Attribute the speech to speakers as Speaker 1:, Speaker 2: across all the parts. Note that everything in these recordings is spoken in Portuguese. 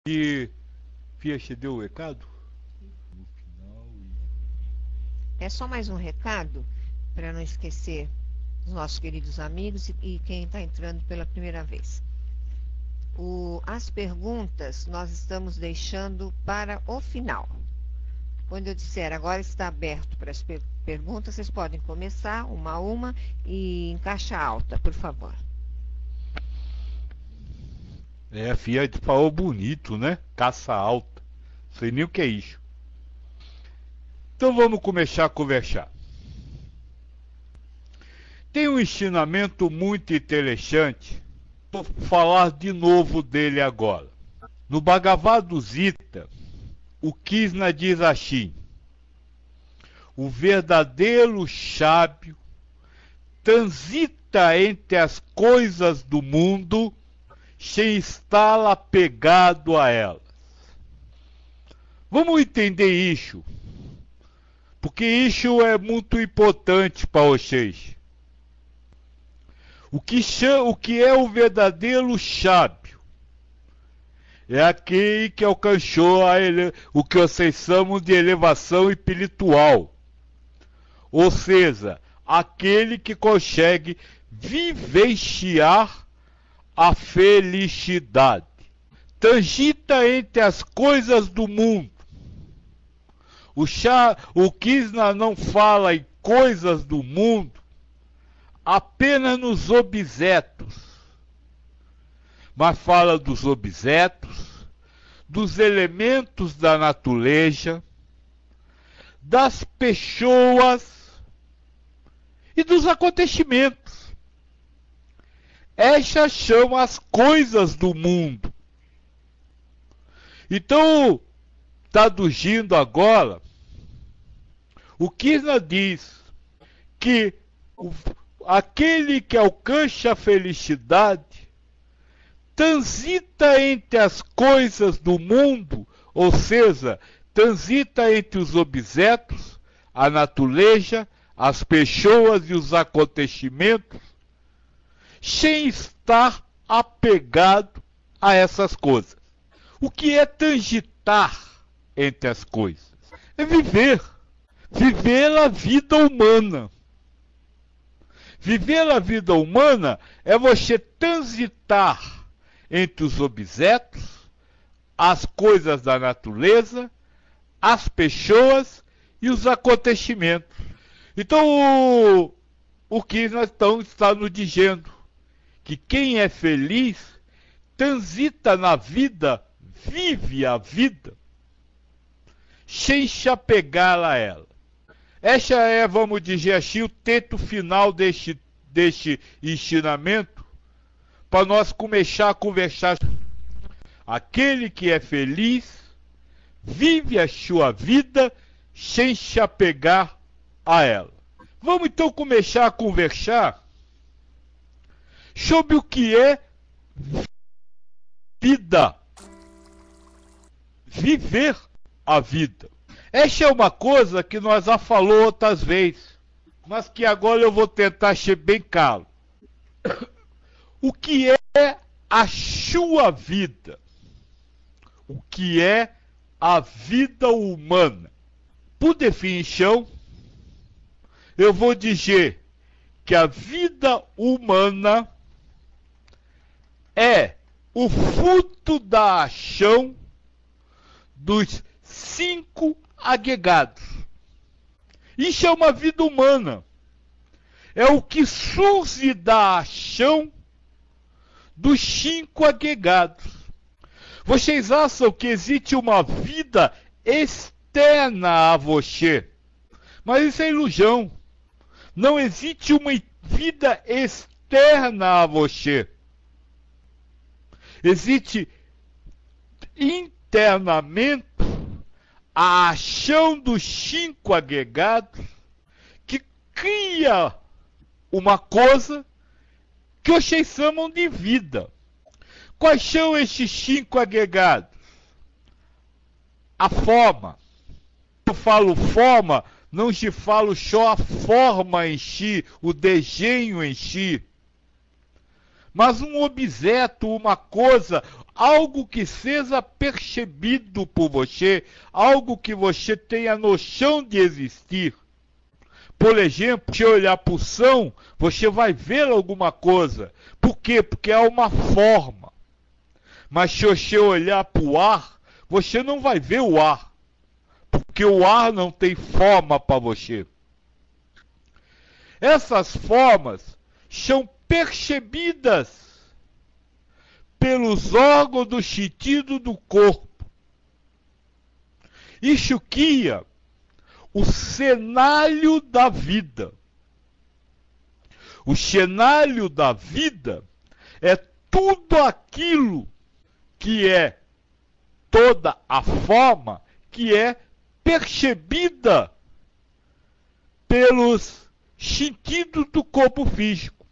Speaker 1: E Fia, te deu o recado? No final.
Speaker 2: É só mais um recado, para não esquecer os nossos queridos amigos e quem está entrando pela primeira vez. As perguntas nós estamos deixando para o final. Quando eu disser agora está aberto para as perguntas, vocês podem começar uma a uma e em caixa alta, por favor.
Speaker 1: A Fia falou bonito, né? Caça alta. Sei nem o que é isso. Então vamos começar a conversar. Tem um ensinamento muito interessante. Vou falar de novo dele agora. No Bhagavad Gita, o Krishna diz assim: o verdadeiro sábio transita entre as coisas do mundo sem estar apegado a elas. Vamos entender isso, porque isso é muito importante para vocês. O que é o verdadeiro sábio? É aquele que alcançou o que vocês chamam de elevação espiritual. Ou seja, aquele que consegue vivenciar a felicidade. Transita entre as coisas do mundo. O Krishna não fala em coisas do mundo apenas nos objetos, mas fala dos objetos, dos elementos da natureza, das pessoas e dos acontecimentos. Essas são as coisas do mundo. Então, traduzindo agora, o Krishna diz que aquele que alcança a felicidade transita entre as coisas do mundo, ou seja, transita entre os objetos, a natureza, as pessoas e os acontecimentos, sem estar apegado a essas coisas. O que é transitar entre as coisas? É viver. Viver a vida humana. Viver a vida humana é você transitar entre os objetos, as coisas da natureza, as pessoas e os acontecimentos. Então, o que nós está nos dizendo? Que quem é feliz transita na vida, vive a vida, sem se apegar a ela. Essa é, vamos dizer assim, o texto final deste ensinamento, para nós começar a conversar. Aquele que é feliz vive a sua vida sem se apegar a ela. Vamos então começar a conversar sobre o que é vida. Viver a vida. Essa é uma coisa que nós já falou outras vezes, mas que agora eu vou tentar ser bem claro. O que é a sua vida? O que é a vida humana? Por definição, eu vou dizer que a vida humana é o fruto da ação dos 5 agregados. Isso é uma vida humana. É o que surge da ação dos 5 agregados. Vocês acham que existe uma vida externa a você? Mas isso é ilusão. Não existe uma vida externa a você. Existe internamente a ação dos 5 agregados que cria uma coisa que vocês chamam de vida. Quais são esses 5 agregados? A forma. Eu falo forma, não se falo só a forma em si, o desenho em si, mas um objeto, uma coisa, algo que seja percebido por você, algo que você tenha noção de existir. Por exemplo, se olhar para o som, você vai ver alguma coisa. Por quê? Porque é uma forma. Mas se você olhar para o ar, você não vai ver o ar. Porque o ar não tem forma para você. Essas formas são percebidas pelos órgãos do sentido do corpo. Isso cria o cenário da vida. O cenário da vida é tudo aquilo que é toda a forma que é percebida pelos sentidos do corpo físico.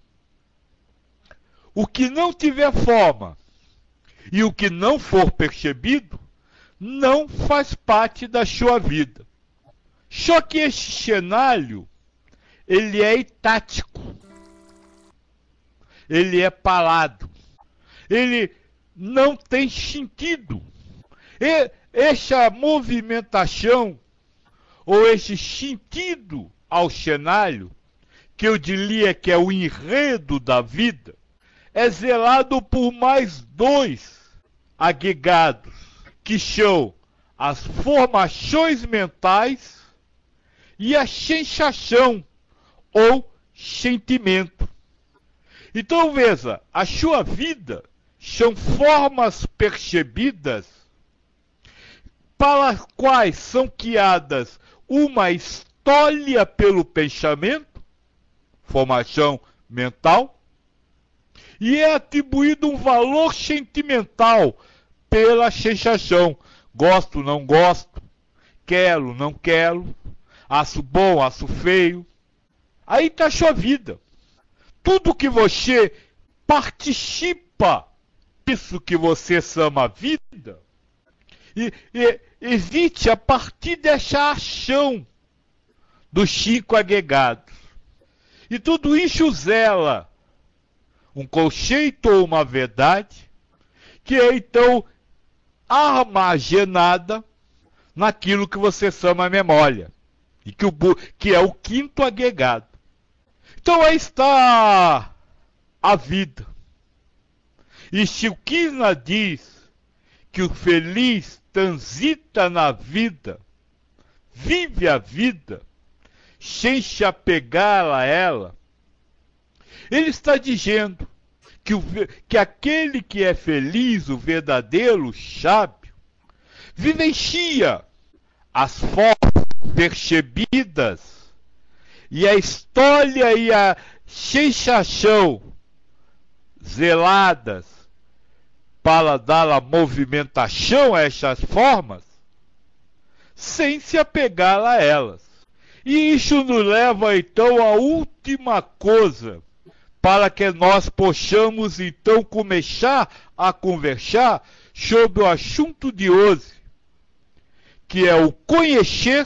Speaker 1: O que não tiver forma e o que não for percebido não faz parte da sua vida. Só que esse cenário, ele é estático. Ele é parado. Ele não tem sentido. E essa movimentação, ou esse sentido ao cenário, que eu diria que é o enredo da vida, é zelado por mais dois agregados, que são as formações mentais e a sensação ou sentimento. Então veja, a sua vida são formas percebidas para as quais são criadas uma história pelo pensamento, formação mental, e é atribuído um valor sentimental pela sensação. Gosto, não gosto, quero, não quero, acho bom, acho feio. Aí está a sua vida. Tudo que você participa disso que você chama vida, e existe a partir dessa ação dos 5 agregados. E tudo isso zela um conceito ou uma verdade que é então armazenada naquilo que você chama memória, e que é o 5º agregado. Então aí está a vida. E se o Krishna diz que o feliz transita na vida, vive a vida, sem se apegar a ela, ele está dizendo que aquele que é feliz, o verdadeiro sábio, vivencia as formas percebidas e a história e a sensação zeladas para dar a movimentação a essas formas, sem se apegar a elas. E isso nos leva então à última coisa, para que nós possamos então começar a conversar sobre o assunto de hoje, que é o conhecer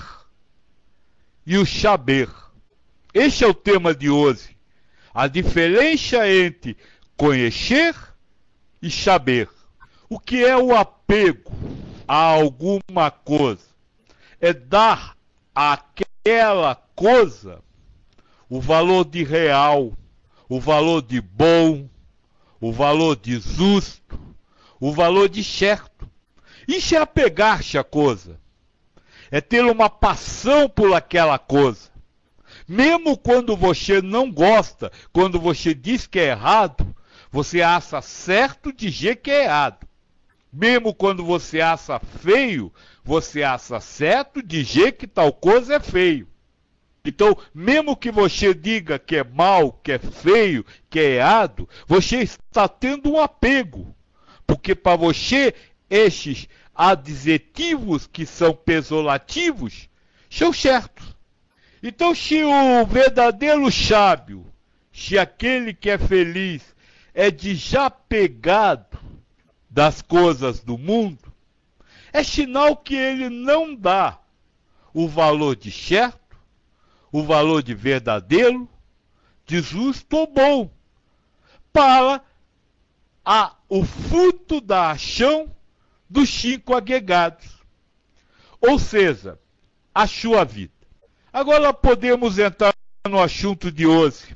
Speaker 1: e o saber. Esse é o tema de hoje. A diferença entre conhecer e saber. O que é o apego a alguma coisa? É dar àquela coisa o valor de real, o valor de bom, o valor de justo, o valor de certo. Isso é apegar-se à coisa. É ter uma paixão por aquela coisa. Mesmo quando você não gosta, quando você diz que é errado, você acha certo dizer que é errado. Mesmo quando você acha feio, você acha certo dizer que tal coisa é feio. Então, mesmo que você diga que é mal, que é feio, que é errado, você está tendo um apego. Porque para você, esses adjetivos que são pejorativos são certos. Então, se o verdadeiro sábio, se aquele que é feliz, é desapegado das coisas do mundo, é sinal que ele não dá o valor de certo, o valor de verdadeiro, de justo ou bom, para o fruto da ação dos 5 agregados. Ou seja, a sua vida. Agora podemos entrar no assunto de hoje.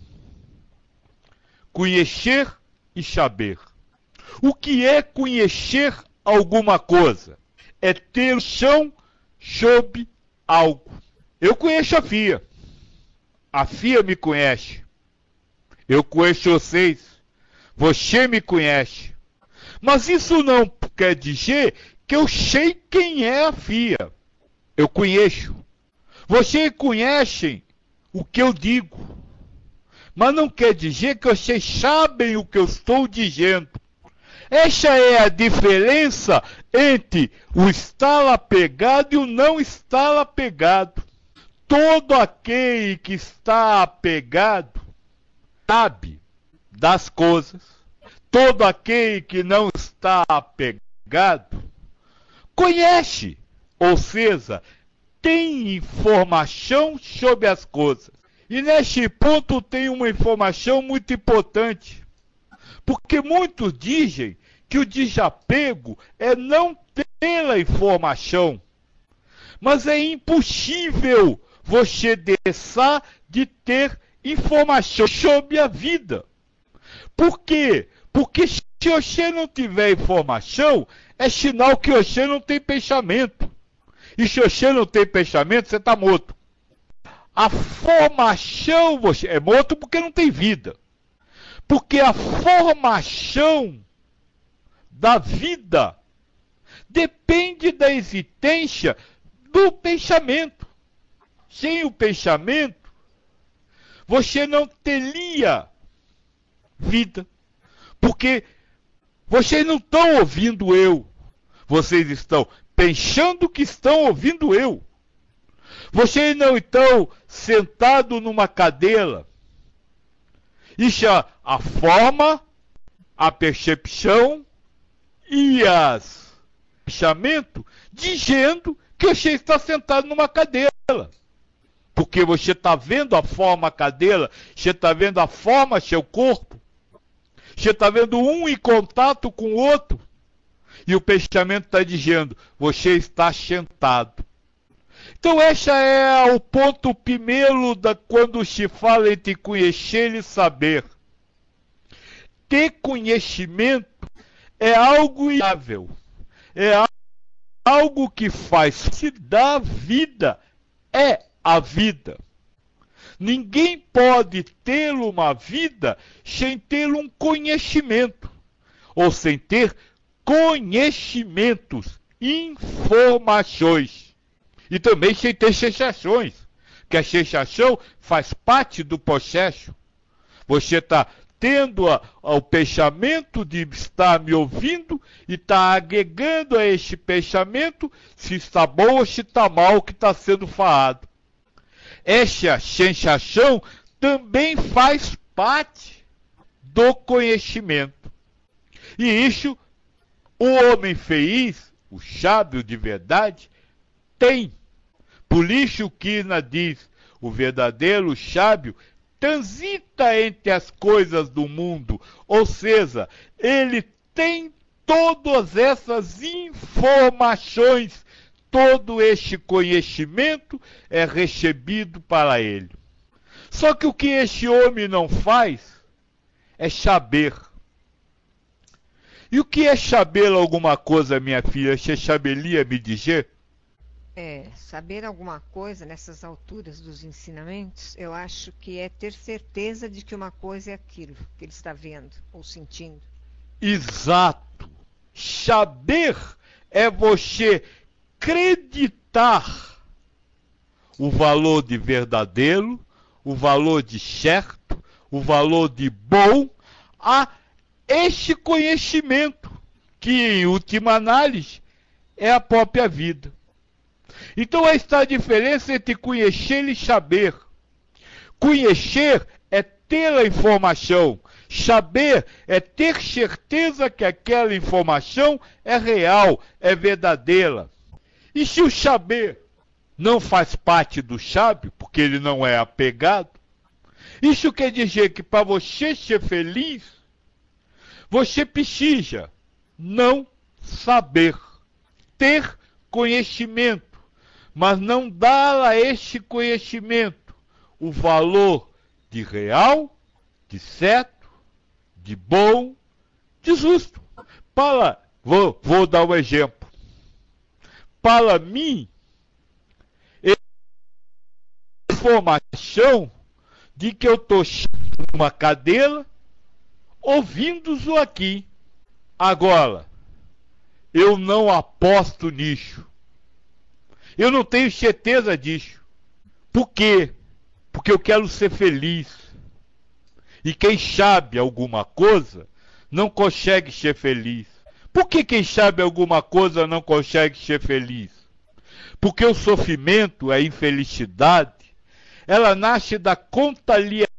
Speaker 1: Conhecer e saber. O que é conhecer alguma coisa? É ter chão sobre algo. Eu conheço a FIA. A FIA me conhece. Eu conheço vocês. Você me conhece. Mas isso não quer dizer que eu sei quem é a FIA. Eu conheço. Vocês conhecem o que eu digo. Mas não quer dizer que vocês sabem o que eu estou dizendo. Essa é a diferença entre o estar apegado e o não estar apegado. Todo aquele que está apegado sabe das coisas. Todo aquele que não está apegado conhece, ou seja, tem informação sobre as coisas. E neste ponto tem uma informação muito importante. Porque muitos dizem que o desapego é não ter a informação. Mas é impossível você deixar de ter informação sobre a vida. Por quê? Porque se você não tiver informação, é sinal que você não tem pensamento. E se você não tem pensamento, você está morto. A formação, você é morto porque não tem vida. Porque a formação da vida depende da existência do pensamento. Sem o pensamento, você não teria vida. Porque vocês não estão ouvindo eu. Vocês estão pensando que estão ouvindo eu. Vocês não estão sentados numa cadeira. Isso é a forma, a percepção e o pensamento dizendo que você está sentado numa cadeira. Porque você está vendo a forma cadeira, você está vendo a forma seu corpo, você está vendo um em contato com o outro. E o pensamento está dizendo, você está sentado. Então esse é o ponto primeiro quando se fala entre conhecer e saber. Ter conhecimento é algo inável. É algo que faz se dar vida. É a vida. Ninguém pode ter uma vida sem ter um conhecimento. Ou sem ter conhecimentos, informações. E também sem ter sensações. Que a sensação faz parte do processo. Você está tendo o pensamento de estar me ouvindo e está agregando a esse pensamento se está bom ou se está mal o que está sendo falado. Essa sensação também faz parte do conhecimento. E isso, o homem feliz, o sábio de verdade, tem. Por isso Krishna diz, o verdadeiro sábio transita entre as coisas do mundo, ou seja, ele tem todas essas informações, todo este conhecimento é recebido para ele. Só que o que este homem não faz é saber. E o que é saber alguma coisa, minha filha? Você saberia me dizer?
Speaker 2: Saber alguma coisa nessas alturas dos ensinamentos, eu acho que é ter certeza de que uma coisa é aquilo que ele está vendo ou sentindo.
Speaker 1: Exato. Saber é você acreditar o valor de verdadeiro, o valor de certo, o valor de bom a este conhecimento, que em última análise é a própria vida. Então aí está a diferença entre conhecer e saber. Conhecer é ter a informação. Saber é ter certeza que aquela informação é real, é verdadeira. E se o saber não faz parte do sábio, porque ele não é apegado, isso quer dizer que para você ser feliz, Você precisa não saber, ter conhecimento, mas não dar a este conhecimento o valor de real, de certo, de bom, de justo. Vou dar um exemplo. Para mim, informação de que eu estou numa cadeira ouvindo-o aqui. Agora, eu não aposto nisso. Eu não tenho certeza disso. Por quê? Porque eu quero ser feliz. E quem sabe alguma coisa não consegue ser feliz. Por que quem sabe alguma coisa não consegue ser feliz? Porque o sofrimento, a infelicidade, ela nasce da contrariedade.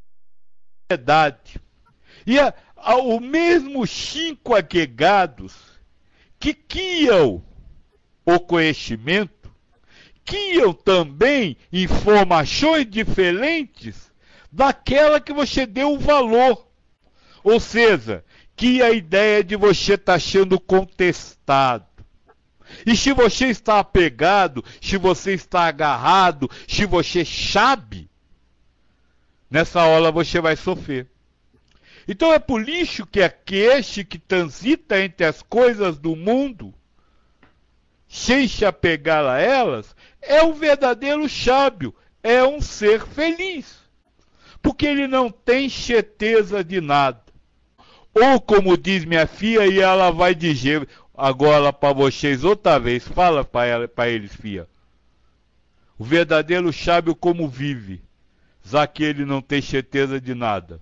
Speaker 1: E o mesmo 5 agregados que criam o conhecimento, criam também informações diferentes daquela que você deu o valor. Ou seja, que a ideia de você estar sendo contestado. E se você está apegado, se você está agarrado, se você sabe, nessa hora você vai sofrer. Então é por isso que aquele que transita entre as coisas do mundo, sem se apegar a elas, é o verdadeiro sábio, é um ser feliz. Porque ele não tem certeza de nada. Ou como diz minha filha, e ela vai dizer agora para vocês outra vez, fala para eles, filha. O verdadeiro sábio como vive, já que ele não tem certeza de nada.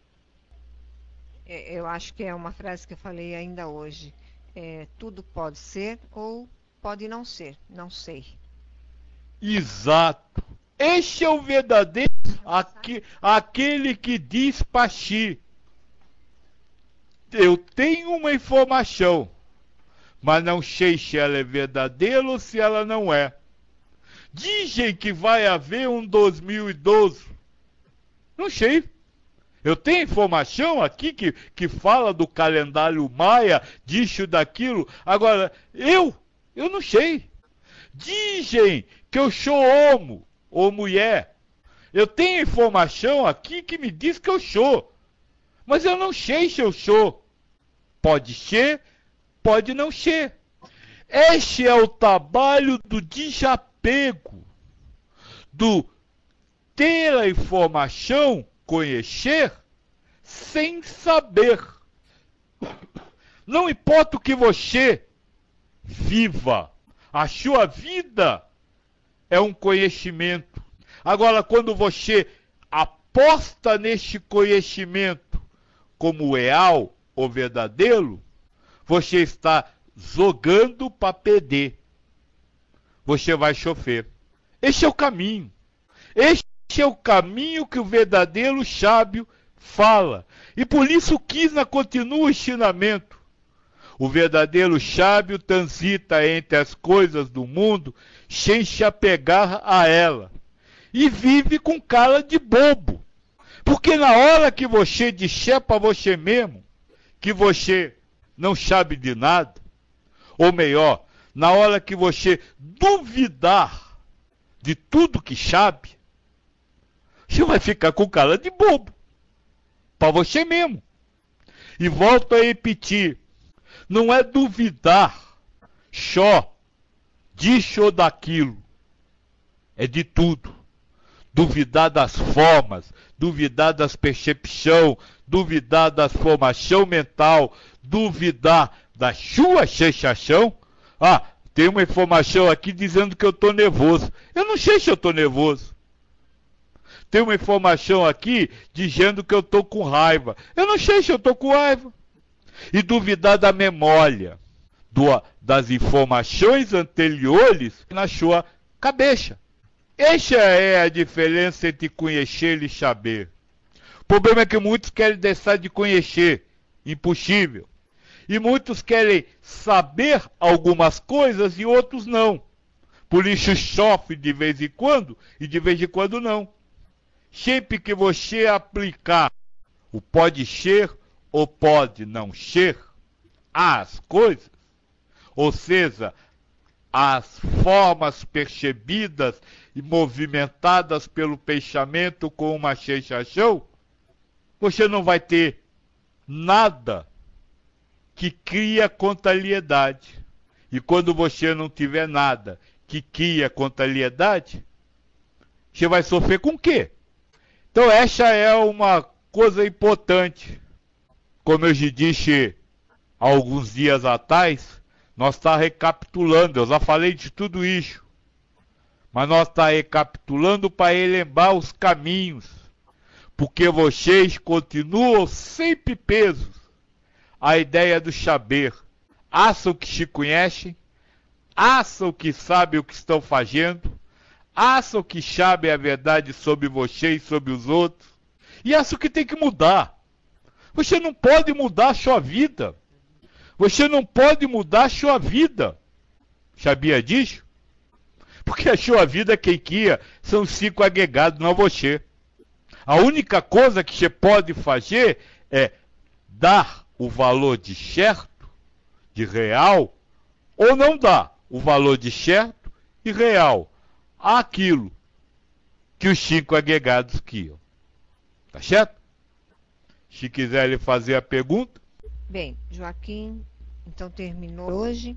Speaker 2: Eu acho que é uma frase que eu falei ainda hoje. Tudo pode ser ou pode não ser, não sei.
Speaker 1: Exato. Este é o verdadeiro, aquele que diz para si. Eu tenho uma informação, mas não sei se ela é verdadeira ou se ela não é. Dizem que vai haver um 2012. Não sei. Eu tenho informação aqui que fala do calendário maia, disso, daquilo. Agora, eu não sei. Dizem que eu sou homo ou mulher. Eu tenho informação aqui que me diz que eu sou. Mas eu não sei se eu sou. Pode ser, pode não ser. Este é o trabalho do desapego, do ter a informação, conhecer, sem saber. Não importa o que você viva, a sua vida é um conhecimento. Agora, quando você aposta neste conhecimento como real ou verdadeiro, você está jogando para perder. Você vai sofrer. Este é o caminho. Este é o caminho que o verdadeiro sábio fala. E por isso Krishna continua o ensinamento. O verdadeiro sábio transita entre as coisas do mundo sem se apegar a ela. E vive com cara de bobo. Porque na hora que você disser para você mesmo que você não sabe de nada, ou melhor, na hora que você duvidar de tudo que sabe, você vai ficar com cara de bobo. Para você mesmo. E volto a repetir, não é duvidar só disso ou daquilo. É de tudo. Duvidar das formas, duvidar das percepções, duvidar da formação mental, duvidar da sua sensação. Tem uma informação aqui dizendo que eu estou nervoso. Eu não sei se eu estou nervoso. Tem uma informação aqui dizendo que eu estou com raiva. Eu não sei se eu estou com raiva. E duvidar da memória, das informações anteriores na sua cabeça. Essa é a diferença entre conhecer e saber. O problema é que muitos querem deixar de conhecer. Impossível. E muitos querem saber algumas coisas e outros não. Por isso sofre de vez em quando e de vez em quando não. Sempre que você aplicar o pode ser ou pode não ser as coisas, ou seja, as formas percebidas e movimentadas pelo pensamento com uma sensação, você não vai ter nada que cria contrariedade. E quando você não tiver nada que cria contrariedade, você vai sofrer com o quê? Então essa é uma coisa importante. Como eu já disse há alguns dias atrás, nós está recapitulando, eu já falei de tudo isso, mas nós está recapitulando para relembrar os caminhos, porque vocês continuam sempre presos à ideia do saber. Acham que se conhecem, acham que sabem o que estão fazendo, acham que sabem a verdade sobre vocês e sobre os outros, e acham que tem que mudar. Você não pode mudar a sua vida. Você não pode mudar a sua vida. Sabia disso? Porque a sua vida quem cria são os 5 agregados, não você. A única coisa que você pode fazer é dar o valor de certo, de real, ou não dar o valor de certo e real àquilo que os 5 agregados criam. Tá certo? Se quiser lhe fazer a pergunta.
Speaker 2: Bem, Joaquim, então terminou hoje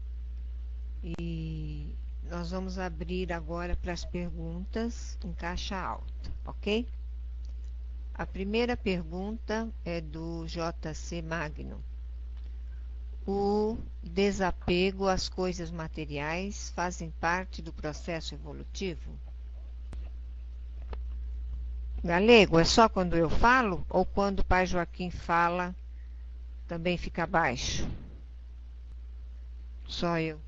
Speaker 2: e nós vamos abrir agora para as perguntas em caixa alta, ok? A primeira pergunta é do JC Magno. O desapego às coisas materiais fazem parte do processo evolutivo? Galego, é só quando eu falo ou quando o pai Joaquim fala também fica baixo? Só eu.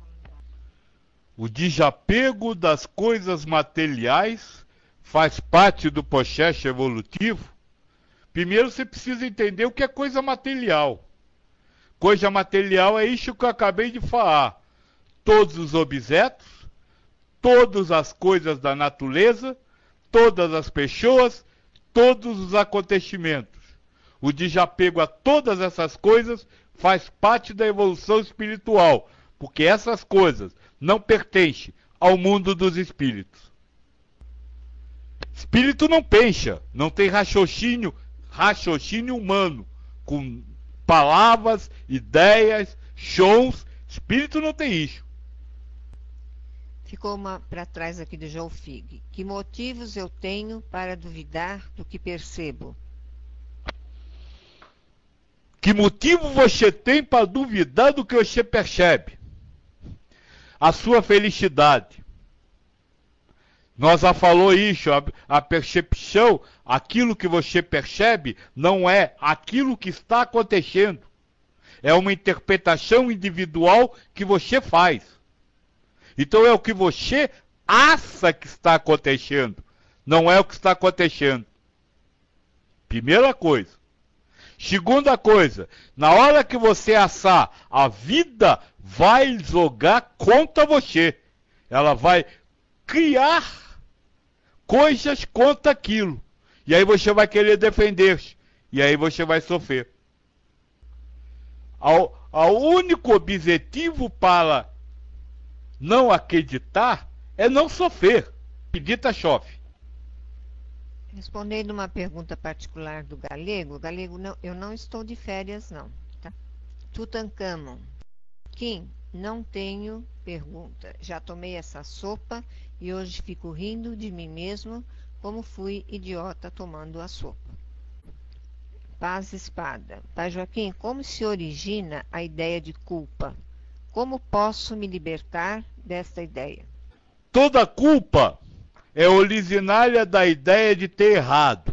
Speaker 1: O desapego das coisas materiais faz parte do processo evolutivo? Primeiro você precisa entender o que é coisa material. Coisa material é isso que eu acabei de falar. Todos os objetos, todas as coisas da natureza, todas as pessoas, todos os acontecimentos. O desapego a todas essas coisas faz parte da evolução espiritual, porque essas coisas não pertencem ao mundo dos espíritos. Espírito não pensa, não tem raciocínio humano, com palavras, ideias, sons. Espírito não tem isso.
Speaker 2: Ficou uma para trás aqui do João Fig. Que motivos eu tenho para duvidar do que percebo?
Speaker 1: Que motivo você tem para duvidar do que você percebe? A sua felicidade. Nós já falou isso, a percepção, aquilo que você percebe, não é aquilo que está acontecendo. É uma interpretação individual que você faz. Então é o que você acha que está acontecendo, não é o que está acontecendo. Primeira coisa. Segunda coisa, na hora que você assar, a vida vai jogar contra você. Ela vai criar coisas contra aquilo. E aí você vai querer defender-se. E aí você vai sofrer. O único objetivo para não acreditar é não sofrer. Acredita, chove.
Speaker 2: Respondendo uma pergunta particular do Galego, não, eu não estou de férias não, tá? Tutankhamon. Kim, não tenho pergunta. Já tomei essa sopa e hoje fico rindo de mim mesmo, como fui idiota tomando a sopa. Paz Espada. Pai Joaquim, como se origina a ideia de culpa? Como posso me libertar desta ideia?
Speaker 1: Toda culpa é originária da ideia de ter errado.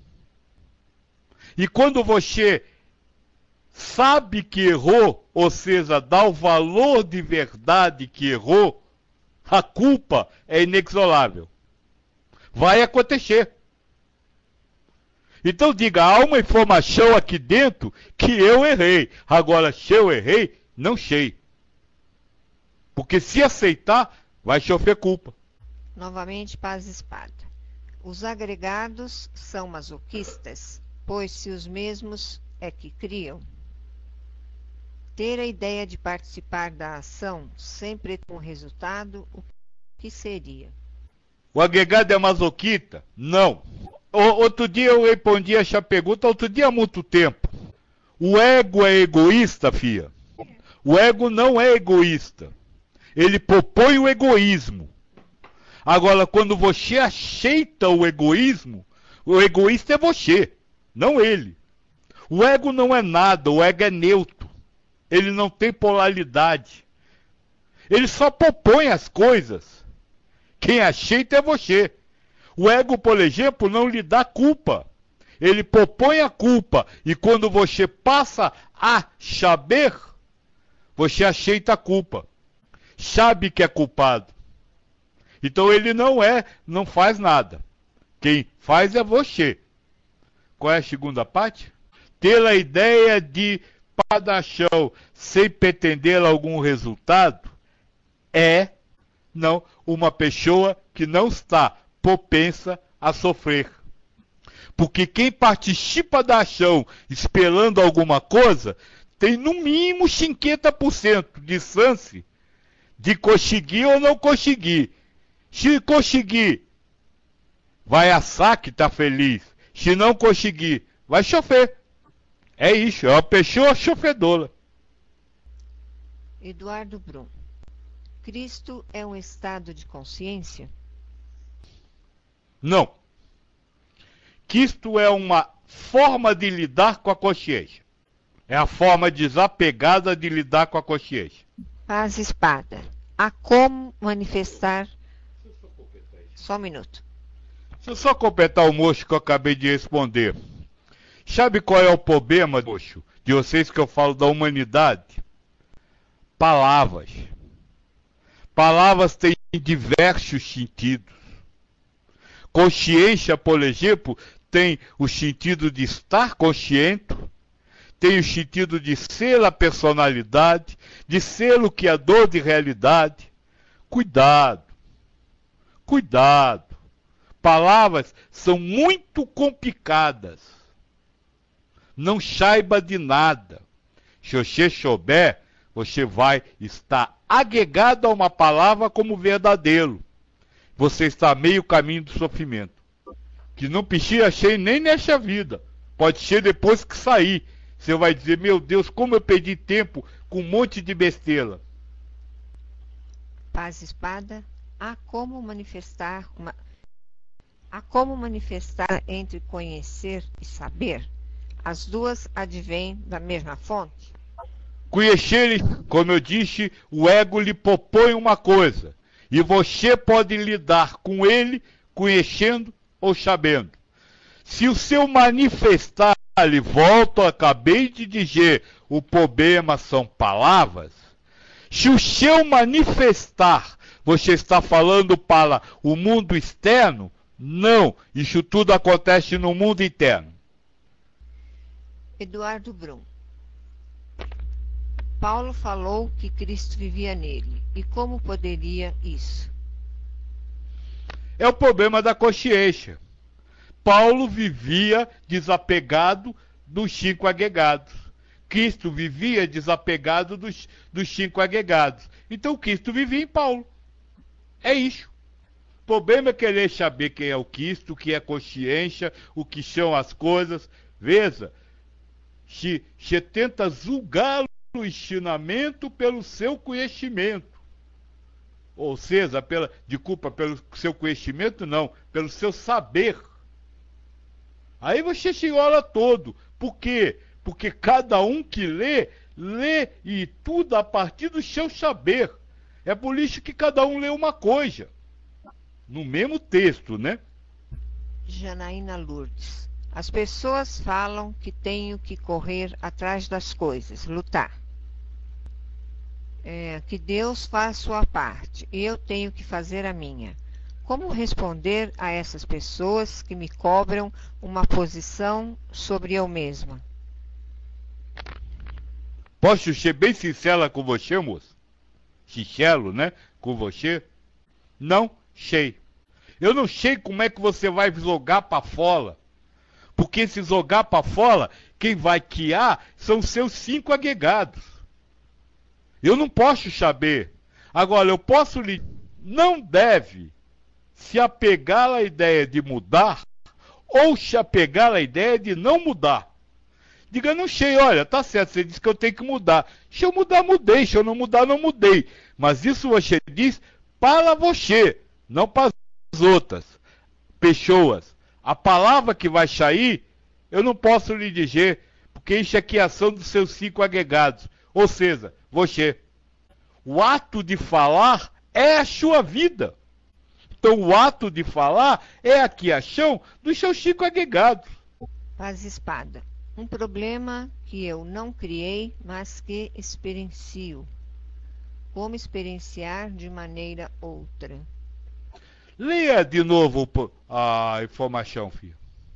Speaker 1: E quando você sabe que errou, ou seja, dá o valor de verdade que errou, a culpa é inexorável. Vai acontecer. Então diga, há uma informação aqui dentro que eu errei. Agora, se eu errei, não sei. Porque se aceitar, vai sofrer culpa.
Speaker 2: Novamente, Paz Espada. Os agregados são masoquistas, pois se os mesmos é que criam. Ter a ideia de participar da ação sempre com resultado, o que seria?
Speaker 1: O agregado é masoquista? Não. Outro dia eu respondi essa pergunta, outro dia há muito tempo. O ego é egoísta, filha? O ego não é egoísta. Ele propõe o egoísmo. Agora, quando você aceita o egoísta é você, não ele. O ego não é nada, o ego é neutro. Ele não tem polaridade. Ele só propõe as coisas. Quem aceita é você. O ego, por exemplo, não lhe dá culpa. Ele propõe a culpa. E quando você passa a saber, você aceita a culpa. Sabe que é culpado. Então ele não faz nada. Quem faz é você. Qual é a segunda parte? Ter a ideia de padachão sem pretender algum resultado não uma pessoa que não está propensa a sofrer. Porque quem participa da ação esperando alguma coisa tem no mínimo 50% de chance de conseguir ou não conseguir. Se conseguir, vai assar que está feliz. Se não conseguir, vai sofrer. É isso, é uma pessoa sofredora.
Speaker 2: Eduardo Brum. Cristo é um estado de consciência?
Speaker 1: Não. Cristo é uma forma de lidar com a consciência. É a forma desapegada de lidar com a consciência.
Speaker 2: Paz e espada. Há como manifestar... Só um minuto.
Speaker 1: Deixa eu só completar o moço que eu acabei de responder. Sabe qual é o problema, moço, de vocês que eu falo da humanidade? Palavras. Palavras têm diversos sentidos. Consciência, por exemplo, tem o sentido de estar consciente, tem o sentido de ser a personalidade, de ser o criador de realidade. Cuidado. Cuidado. Palavras são muito complicadas. Não saiba de nada. Se você souber, você vai estar agregado a uma palavra como verdadeiro. Você está a meio caminho do sofrimento. Que não precisa ser nem nessa vida. Pode ser depois que sair. Você vai dizer, meu Deus, como eu perdi tempo com um monte de besteira.
Speaker 2: Paz e espada. Há como manifestar entre conhecer e saber? As duas advêm da mesma fonte?
Speaker 1: Conhecer, como eu disse, o ego lhe propõe uma coisa. E você pode lidar com ele conhecendo ou sabendo. Se o seu manifestar, lhe volto, acabei de dizer, o problema são palavras. Se o seu manifestar, você está falando para o mundo externo? Não, isso tudo acontece no mundo interno.
Speaker 2: Eduardo Brum. Paulo falou que Cristo vivia nele. E como poderia isso?
Speaker 1: É o problema da consciência. Paulo vivia desapegado dos 5 agregados. Cristo vivia desapegado dos 5 agregados. Então Cristo vivia em Paulo. É isso. O problema é querer saber quem é o Cristo, o que é consciência, o que são as coisas. Veja, se tenta julgar o ensinamento pelo seu conhecimento. Ou seja, pelo seu conhecimento não, pelo seu saber. Aí você se enrola todo. Por quê? Porque cada um que lê e tudo a partir do seu saber. É por isso que cada um lê uma coisa. No mesmo texto, né?
Speaker 2: Janaína Lourdes. As pessoas falam que tenho que correr atrás das coisas, lutar. Que Deus faz sua parte e eu tenho que fazer a minha. Como responder a essas pessoas que me cobram uma posição sobre eu mesma?
Speaker 1: Posso ser bem sincera com você, moço? Sincero, né? Com você? Não sei. Eu não sei como é que você vai jogar para fora. Porque se jogar para fora, quem vai guiar são seus 5 agregados. Eu não posso saber. Agora, eu posso lhe... Não deve se apegar à ideia de mudar ou se apegar à ideia de não mudar. Diga, não sei, olha, tá certo, você disse que eu tenho que mudar. Se eu mudar, mudei. Se eu não mudar, não mudei. Mas isso você diz para você, não para as outras pessoas. A palavra que vai sair, eu não posso lhe dizer, porque isso é criação dos seus 5 agregados. Ou seja, você. O ato de falar é a sua vida. Então, o ato de falar é a criação dos seus 5 agregados.
Speaker 2: Paz e espada. Um problema que eu não criei, mas que experiencio. Como experienciar de maneira outra?
Speaker 1: Leia de novo a informação, filho.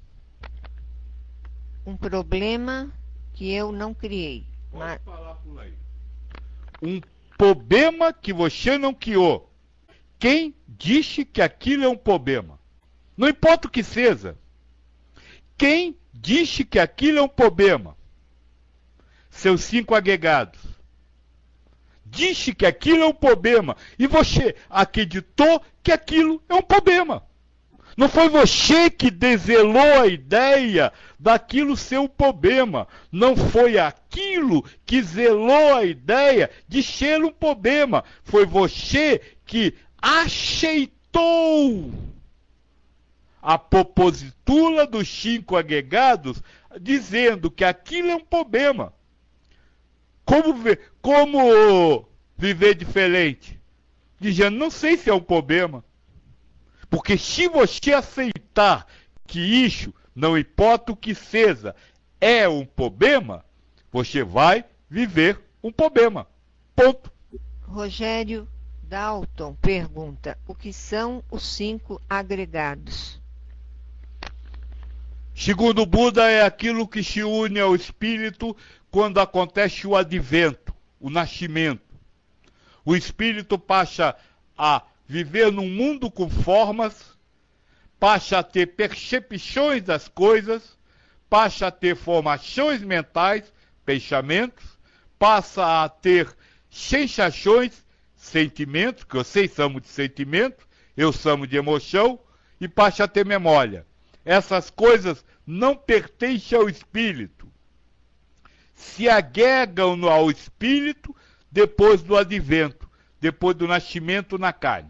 Speaker 2: Um problema que eu não criei.
Speaker 1: Pode falar por aí. Um problema que você não criou. Quem disse que aquilo é um problema? Não importa o que seja. Quem disse que aquilo é um problema? Seus 5 agregados. Disse que aquilo é um problema. E você acreditou que aquilo é um problema. Não foi você que deselou a ideia daquilo ser um problema. Não foi aquilo que zelou a ideia de ser um problema. Foi você que aceitou a propositura dos 5 agregados, dizendo que aquilo é um problema. Como viver diferente? Dizendo, não sei se é um problema. Porque se você aceitar que isso, não importa o que seja, é um problema, você vai viver um problema. Ponto.
Speaker 2: Rogério Dalton pergunta: o que são os 5 agregados?
Speaker 1: Segundo o Buda, é aquilo que se une ao espírito quando acontece o advento, o nascimento. O espírito passa a viver num mundo com formas, passa a ter percepções das coisas, passa a ter formações mentais, pensamentos, passa a ter sensações, sentimentos, que vocês chamam de sentimento, eu chamo de emoção, e passa a ter memória. Essas coisas não pertencem ao espírito. Se agregam ao espírito depois do advento, depois do nascimento na carne.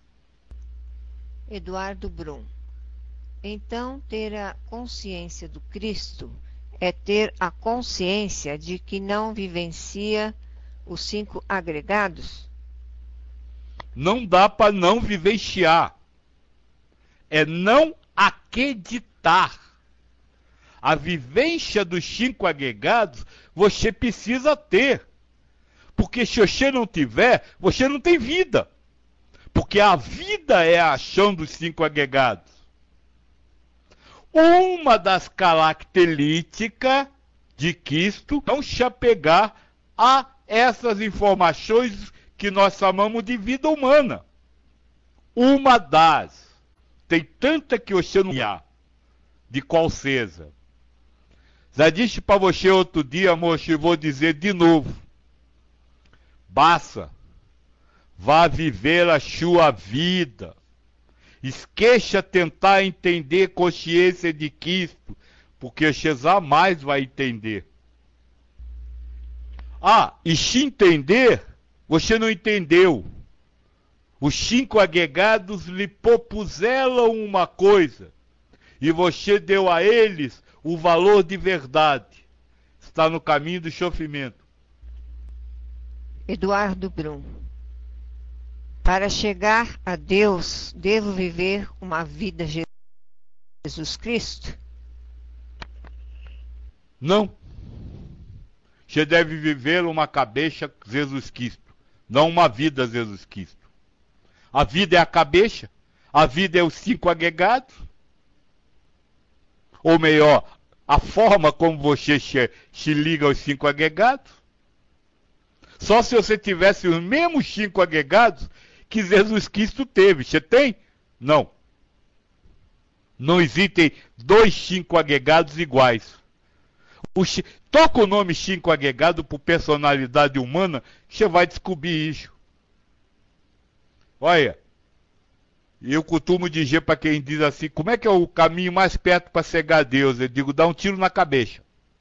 Speaker 2: Eduardo Brum. Então, ter a consciência do Cristo é ter a consciência de que não vivencia os 5 agregados?
Speaker 1: Não dá para não vivenciar. É não acreditar. A vivência dos 5 agregados você precisa ter. Porque se você não tiver, você não tem vida. Porque a vida é a ação dos 5 agregados. Uma das características de Cristo não se apegar a essas informações que nós chamamos de vida humana. Uma das. Tem tanta que você não há, de qual seja. Já disse para você outro dia, moço, e vou dizer de novo. Basta. Vá viver a sua vida. Esqueça tentar entender consciência de Cristo, porque você jamais vai entender. E se entender, você não entendeu. Os 5 agregados lhe propuseram uma coisa, e você deu a eles o valor de verdade. Está no caminho do sofrimento.
Speaker 2: Eduardo Brum. Para chegar a Deus, devo viver uma vida Jesus Cristo?
Speaker 1: Não. Você deve viver uma cabeça Jesus Cristo, não uma vida Jesus Cristo. A vida é a cabeça, a vida é os 5 agregados. Ou melhor, a forma como você se liga aos 5 agregados. Só se você tivesse os mesmos 5 agregados que Jesus Cristo teve. Você tem? Não. Não existem 2 5 agregados iguais. Toca o nome cinco agregado por personalidade humana, você vai descobrir isso. Olha, eu costumo dizer para quem diz assim, como é que é o caminho mais perto para cegar Deus? Eu digo, dá um tiro na cabeça.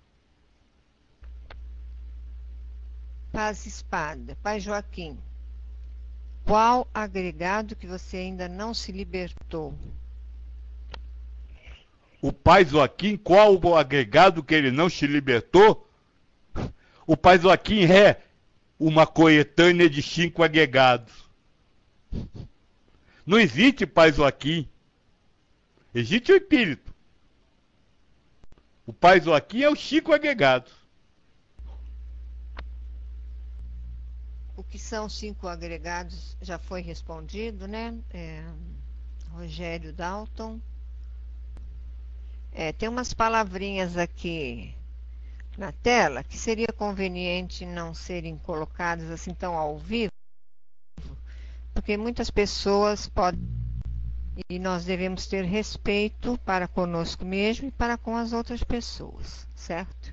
Speaker 2: Paz Espada. Pai Joaquim, qual agregado que você ainda não se libertou?
Speaker 1: O pai Joaquim, qual o agregado que ele não se libertou? O pai Joaquim é uma coetânea de cinco agregados. Não existe pai Joaquim. Existe o espírito. O pai Joaquim é os cinco agregados.
Speaker 2: O que são cinco agregados já foi respondido, né? Rogério Dalton. Tem umas palavrinhas aqui na tela que seria conveniente não serem colocadas assim tão ao vivo, porque muitas pessoas podem, e nós devemos ter respeito para conosco mesmo e para com as outras pessoas, certo?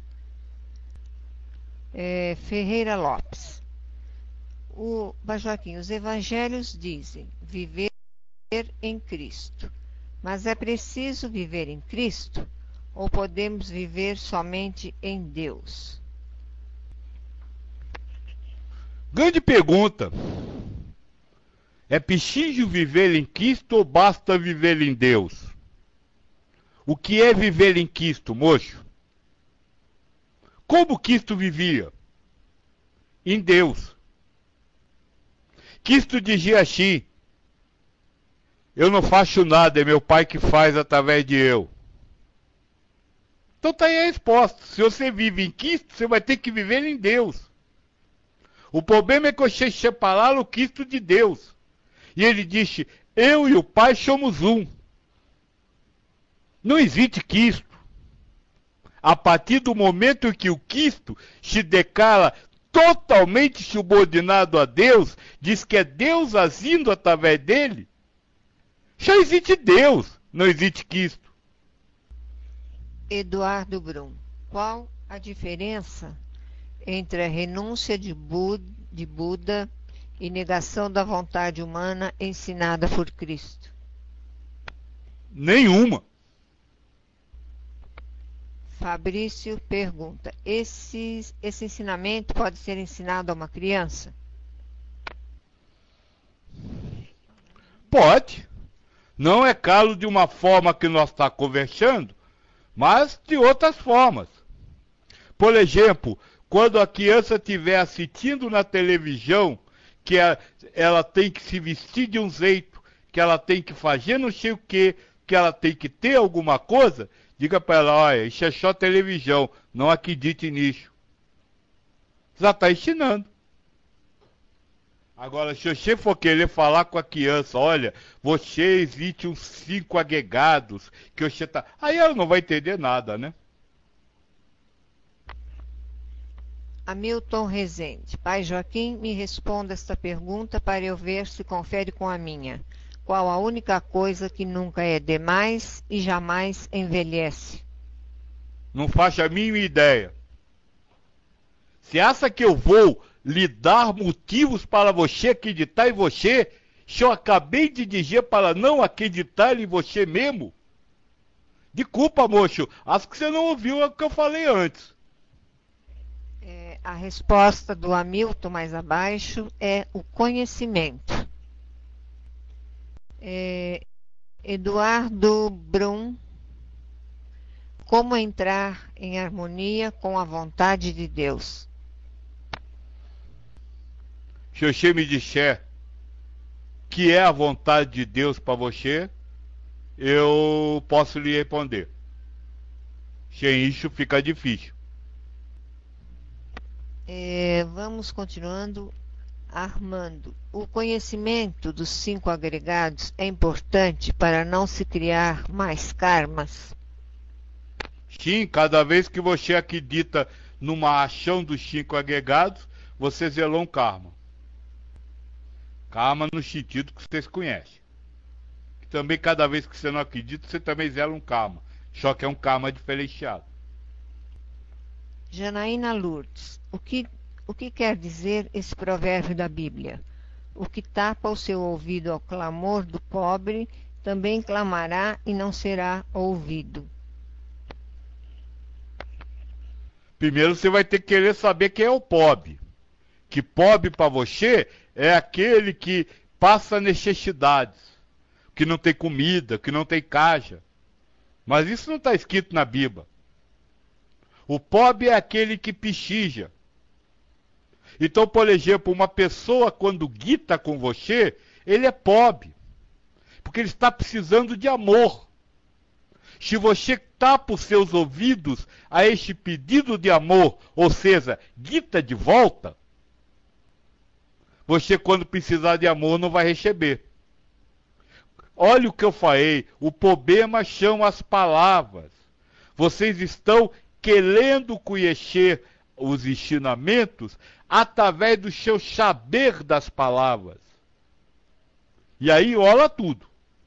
Speaker 2: Ferreira Lopes. Joaquim, os evangelhos dizem viver em Cristo. Mas é preciso viver em Cristo ou podemos viver somente em Deus?
Speaker 1: Grande pergunta. É preciso viver em Cristo ou basta viver em Deus? O que é viver em Cristo, moço? Como Cristo vivia? Em Deus. Cristo dizia assim: eu não faço nada, é meu Pai que faz através de eu. Então está aí a resposta. Se você vive em Cristo, você vai ter que viver em Deus. O problema é que vocês separaram o Cristo de Deus. E ele disse, eu e o Pai somos um. Não existe Cristo. A partir do momento em que o Cristo se declara totalmente subordinado a Deus, diz que é Deus agindo através dele, já existe Deus, não existe Cristo.
Speaker 2: Eduardo Brum, qual a diferença entre a renúncia de Buda e negação da vontade humana ensinada por Cristo?
Speaker 1: Nenhuma.
Speaker 2: Fabrício pergunta, esse ensinamento pode ser ensinado a uma criança?
Speaker 1: Pode. Não é claro de uma forma que nós estamos conversando, mas de outras formas. Por exemplo, quando a criança estiver assistindo na televisão que ela tem que se vestir de um jeito, que ela tem que fazer não sei o que ela tem que ter alguma coisa, diga para ela, olha, isso é só televisão, não acredite nisso. Já está ensinando. Agora, se você for querer falar com a criança, olha, você existe uns 5 agregados, que você tá. Aí ela não vai entender nada, né?
Speaker 2: Hamilton Rezende. Pai Joaquim, me responda esta pergunta para eu ver se confere com a minha. Qual a única coisa que nunca é demais e jamais envelhece?
Speaker 1: Não faço a mínima ideia. Se acha que eu vou lhe dar motivos para você acreditar em você, se eu acabei de dizer para não acreditar em você mesmo? Desculpa, moço, acho que você não ouviu o que eu falei antes.
Speaker 2: A resposta do Hamilton mais abaixo é o conhecimento. Eduardo Brum, como entrar em harmonia com a vontade de Deus?
Speaker 1: Se você me disser que é a vontade de Deus para você, eu posso lhe responder. Sem isso fica difícil.
Speaker 2: Vamos continuando. Armando, o conhecimento dos 5 agregados é importante para não se criar mais karmas?
Speaker 1: Sim, cada vez que você acredita numa ação dos 5 agregados, você zelou um karma. Karma no sentido que vocês conhecem. Também cada vez que você não acredita, você também zela um karma. Só que é um karma diferenciado.
Speaker 2: Janaína Lourdes, o que quer dizer esse provérbio da Bíblia? O que tapa o seu ouvido ao clamor do pobre, também clamará e não será ouvido.
Speaker 1: Primeiro você vai ter que querer saber quem é o pobre. Que pobre para você é aquele que passa necessidades, que não tem comida, que não tem casa. Mas isso não está escrito na Bíblia. O pobre é aquele que pechija. Então, por exemplo, uma pessoa quando grita com você, ele é pobre. Porque ele está precisando de amor. Se você tapa os seus ouvidos a este pedido de amor, ou seja, grita de volta, você quando precisar de amor não vai receber. Olha o que eu falei, o problema são as palavras. Vocês estão querendo conhecer os ensinamentos através do seu saber das palavras. E aí rola tudo.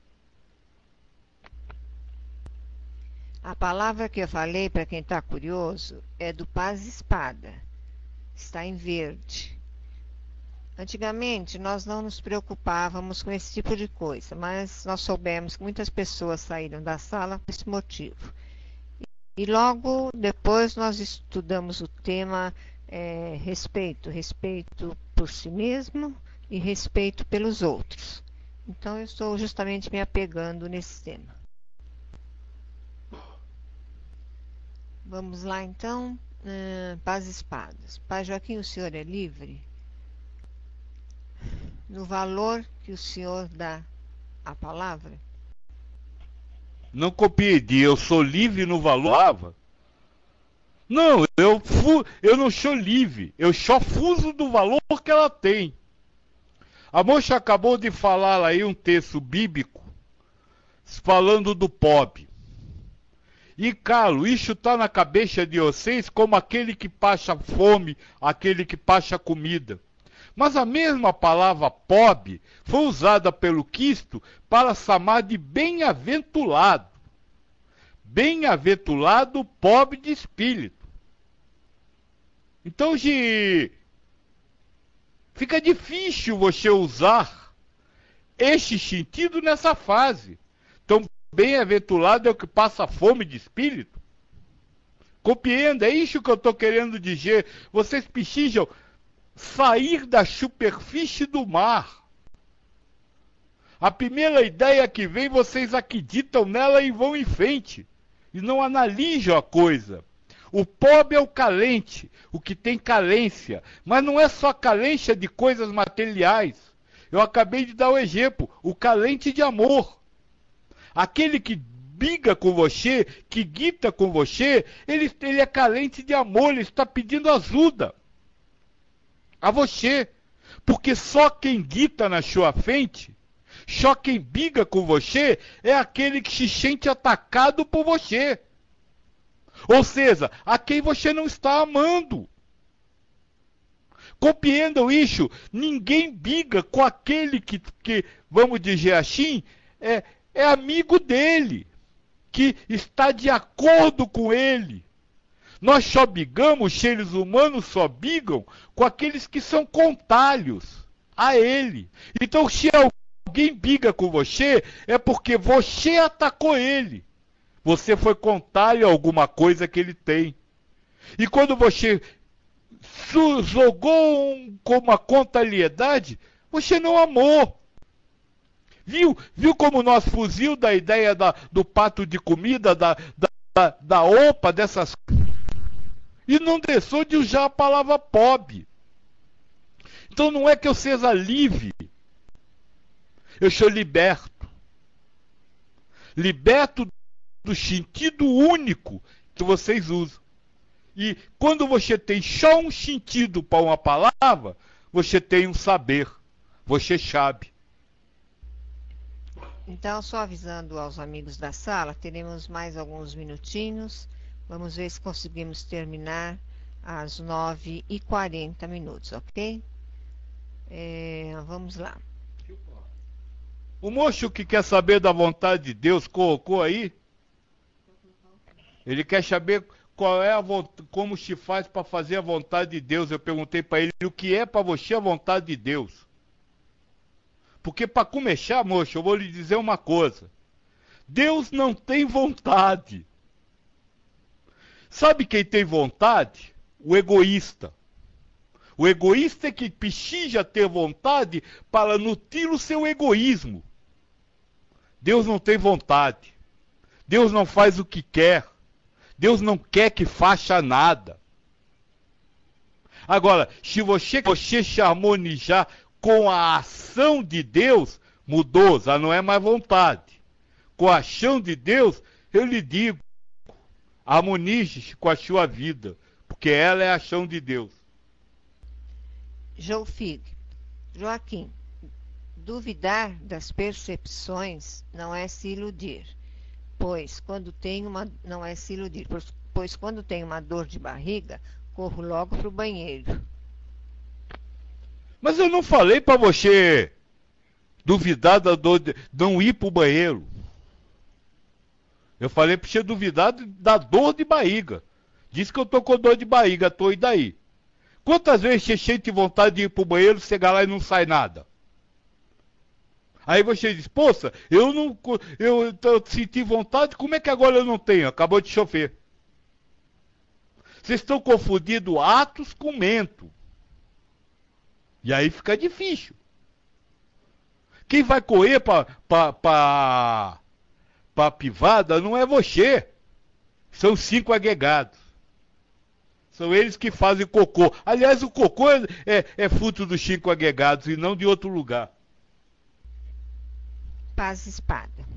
Speaker 2: A palavra que eu falei, para quem está curioso, é do Paz Espada. Está em verde. Antigamente, nós não nos preocupávamos com esse tipo de coisa, mas nós soubemos que muitas pessoas saíram da sala por esse motivo. E logo depois nós estudamos o tema respeito por si mesmo e respeito pelos outros. Então eu estou justamente me apegando nesse tema. Vamos lá então, Paz Espadas. Pai Joaquim, o senhor é livre? No valor que o senhor dá à palavra?
Speaker 1: Não compreendi, eu sou livre no valor? Não, eu não sou livre, eu só fuso do valor que ela tem. A moça acabou de falar aí um texto bíblico falando do pobre. E, Carlos, isso está na cabeça de vocês como aquele que passa fome, aquele que passa comida. Mas a mesma palavra pobre foi usada pelo Cristo para chamar de bem-aventurado. Bem-aventurado pobre de espírito. Então, fica difícil você usar este sentido nessa fase. Então, bem-aventurado é o que passa fome de espírito. Compreenda, é isso que eu estou querendo dizer. Vocês precisam sair da superfície do mar. A primeira ideia que vem, vocês acreditam nela e vão em frente. E não analisam a coisa. O pobre é o carente, o que tem carência. Mas não é só carência de coisas materiais. Eu acabei de dar o exemplo, o carente de amor. Aquele que briga com você, que grita com você, ele é carente de amor, ele está pedindo ajuda a você. Porque só quem grita na sua frente, só quem briga com você, é aquele que se sente atacado por você. Ou seja, a quem você não está amando. Compreendam isso, ninguém briga com aquele que vamos dizer assim, é amigo dele, que está de acordo com ele. Nós só brigamos, seres humanos só brigam com aqueles que são contrários a ele. Então, se alguém briga com você, é porque você atacou ele. Você foi contrário a alguma coisa que ele tem. E quando você jogou com uma contrariedade, você não amou. Viu como nós fugimos da ideia do prato de comida, da OPA, dessas coisas? E não deixou de usar a palavra pobre. Então não é que eu seja livre. Eu sou liberto. Liberto do sentido único que vocês usam. E quando você tem só um sentido para uma palavra, você tem um saber. Você sabe.
Speaker 2: Então, só avisando aos amigos da sala, teremos mais alguns minutinhos. Vamos ver se conseguimos terminar às 9h40, ok? Vamos lá.
Speaker 1: O moço que quer saber da vontade de Deus colocou aí. Ele quer saber qual é como se faz para fazer a vontade de Deus. Eu perguntei para ele o que é para você a vontade de Deus. Porque para começar, moço, eu vou lhe dizer uma coisa. Deus não tem vontade. Sabe quem tem vontade? O egoísta. O egoísta é que precisa ter vontade para nutrir o seu egoísmo. Deus não tem vontade. Deus não faz o que quer. Deus não quer que faça nada. Agora, se você se harmonizar com a ação de Deus, mudou, já não é mais vontade. Com a ação de Deus, eu lhe digo, harmonize-se com a sua vida, porque ela é a ação de Deus.
Speaker 2: Joaquim, duvidar das percepções não é se iludir, pois quando tenho uma dor de barriga, corro logo para o banheiro.
Speaker 1: Mas eu não falei para você duvidar da dor de não ir para o banheiro. Eu falei para você duvidar da dor de barriga. Diz que eu tô com dor de barriga, tô e daí? Quantas vezes você sente vontade de ir para o banheiro, chegar lá e não sai nada? Aí você diz, poxa, eu senti vontade, como é que agora eu não tenho? Acabou de chover. Vocês estão confundindo atos com mento. E aí fica difícil. Quem vai correr para a privada não é você. São 5 agregados. São eles que fazem cocô. Aliás, o cocô é fruto dos 5 agregados e não de outro lugar.
Speaker 2: Paz Espada.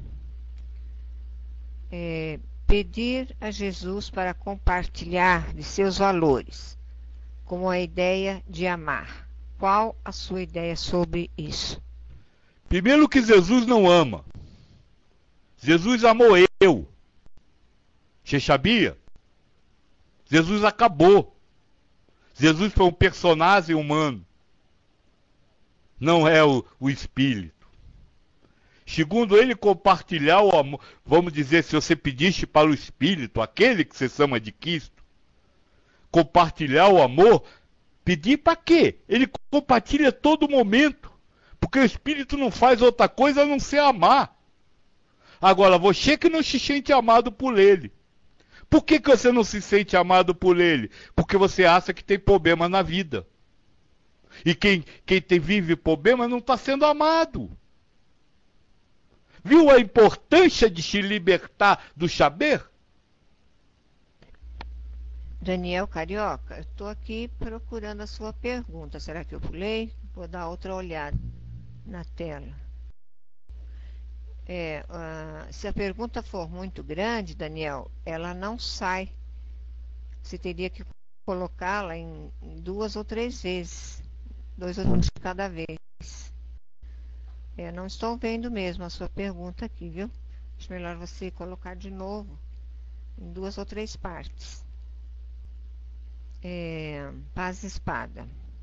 Speaker 2: Pedir a Jesus para compartilhar de seus valores, como a ideia de amar. Qual a sua ideia sobre isso?
Speaker 1: Primeiro que Jesus não ama. Jesus amou eu. Você sabia? Jesus acabou. Jesus foi um personagem humano. Não é o espírito. Segundo ele, compartilhar o amor. Vamos dizer, se você pedisse para o espírito, aquele que você chama de Cristo, compartilhar o amor, pedir para quê? Ele compartilha todo momento. Porque o espírito não faz outra coisa a não ser amar. Agora, você que não se sente amado por ele. Por que você não se sente amado por ele? Porque você acha que tem problema na vida. E quem vive problema não está sendo amado. Viu a importância de se libertar do saber?
Speaker 2: Daniel Carioca, estou aqui procurando a sua pergunta. Será que eu pulei? Vou dar outra olhada na tela. Se a pergunta for muito grande, Daniel, ela não sai. Você teria que colocá-la em 2 ou 3 vezes. 2 ou 3 de cada vez. Não estou vendo mesmo a sua pergunta aqui, viu? Acho melhor você colocar de novo em 2 ou 3 partes. Paz Espada.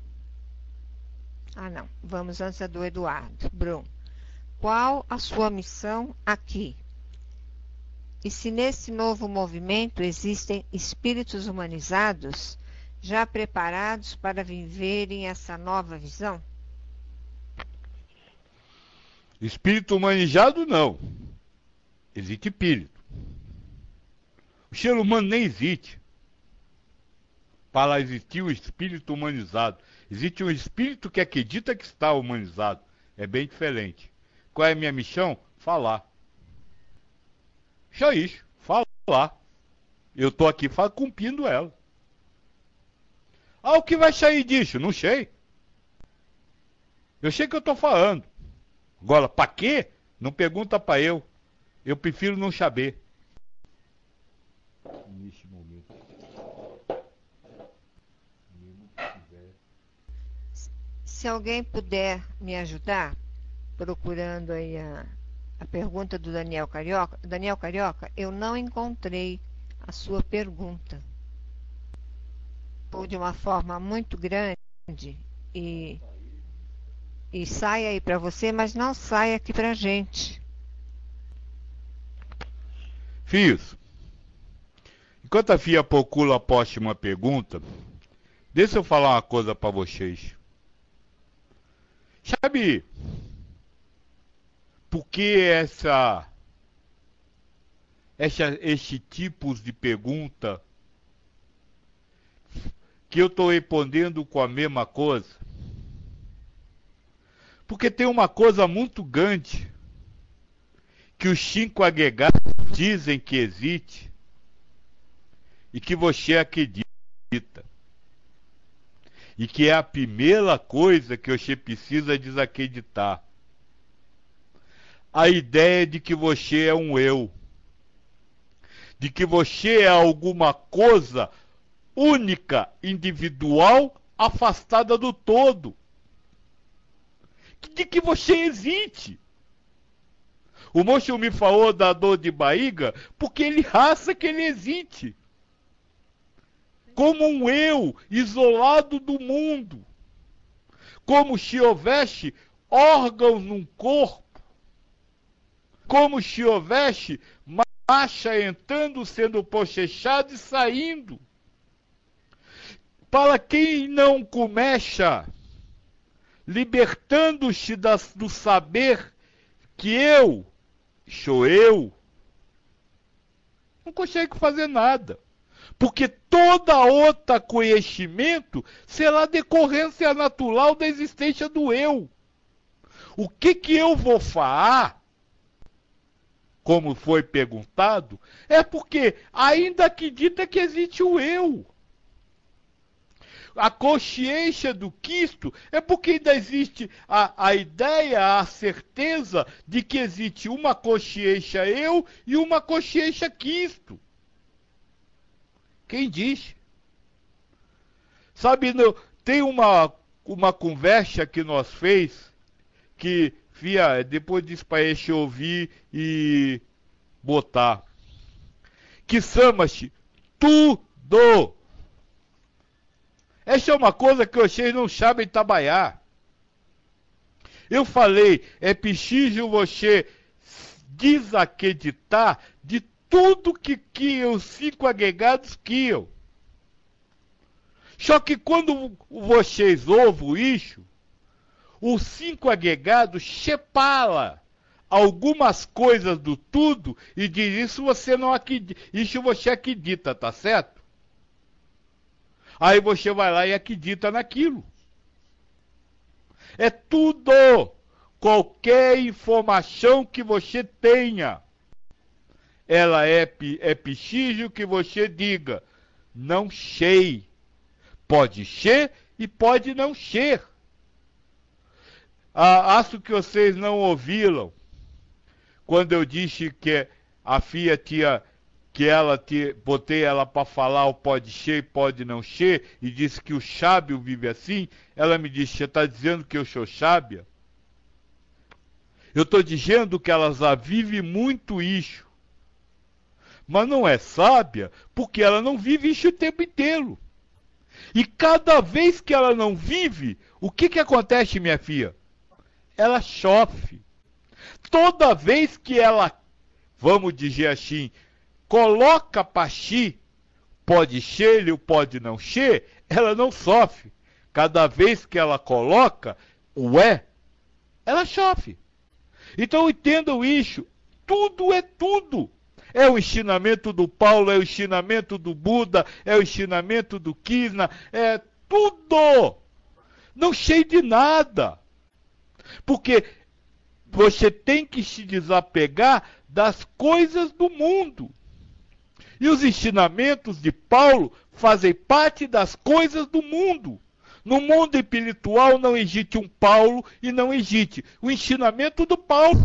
Speaker 2: Não. Vamos antes a do Eduardo. Bruno. Qual a sua missão aqui? E se nesse novo movimento existem espíritos humanizados já preparados para viverem essa nova visão?
Speaker 1: Espírito humanizado não. Existe espírito. O ser humano nem existe. Para existir o espírito humanizado. Existe um espírito que acredita que está humanizado. É bem diferente. Qual é a minha missão? Falar. Só isso. Falar. Eu estou aqui cumprindo ela. O que vai sair disso? Não sei. Eu sei que eu estou falando. Agora, para quê? Não pergunta para eu. Eu prefiro não saber. Neste momento.
Speaker 2: Se alguém puder me ajudar, procurando aí a pergunta do Daniel Carioca. Daniel Carioca, eu não encontrei a sua pergunta. Ou de uma forma muito grande e sai aí para você, mas não sai aqui para a gente.
Speaker 1: Filhos, Enquanto a filha procura poste uma pergunta, deixa eu falar uma coisa para vocês. Sabe por que este tipo de pergunta que eu estou respondendo com a mesma coisa? Porque tem uma coisa muito grande que os 5 agregados dizem que existe e que você acredita. E que é a primeira coisa que você precisa desacreditar. A ideia de que você é um eu. De que você é alguma coisa única, individual, afastada do todo. De que você existe. O moço me falou da dor de barriga porque ele acha que ele existe. Como um eu isolado do mundo. Como se houvesse órgãos num corpo. Como se houvesse marcha entrando, sendo pochechado e saindo. Para quem não começa libertando-se do saber que eu sou eu, não consegue fazer nada. Porque toda outra conhecimento será decorrência natural da existência do eu. O que eu vou falar, como foi perguntado, é porque ainda acredita que existe o eu. A consciência do Cristo é porque ainda existe a ideia, a certeza de que existe uma consciência eu e uma consciência Cristo. Quem diz? Sabe, tem uma conversa que nós fez, que depois disso para este ouvir e botar, que chama-se tudo. Essa é uma coisa que vocês não sabem trabalhar. Eu falei, é preciso você desacreditar de tudo que os 5 agregados criam. Só que quando vocês ouvem isso, os 5 agregados separam algumas coisas do tudo e diz isso você não acredita, isso você acredita, tá certo? Aí você vai lá e acredita naquilo. É tudo, qualquer informação que você tenha. Ela é preciso que você diga, não sei. Pode ser e pode não ser. Acho que vocês não ouviram quando eu disse que a filha botei ela para falar o pode ser e pode não ser, e disse que o sábio vive assim. Ela me disse, você está dizendo que eu sou sábia? Eu estou dizendo que ela já vive muito isso. Mas não é sábia porque ela não vive isso o tempo inteiro. E cada vez que ela não vive, o que acontece, minha filha? Ela sofre. Toda vez que ela, vamos dizer assim, coloca para si, pode ser ou pode não ser, ela não sofre. Cada vez que ela coloca o ela sofre. Então entendam isso. Tudo é tudo. É o ensinamento do Paulo, é o ensinamento do Buda, é o ensinamento do Krishna, é tudo. Não sei de nada. Porque você tem que se desapegar das coisas do mundo. E os ensinamentos de Paulo fazem parte das coisas do mundo. No mundo espiritual não existe um Paulo e não existe o ensinamento do Paulo.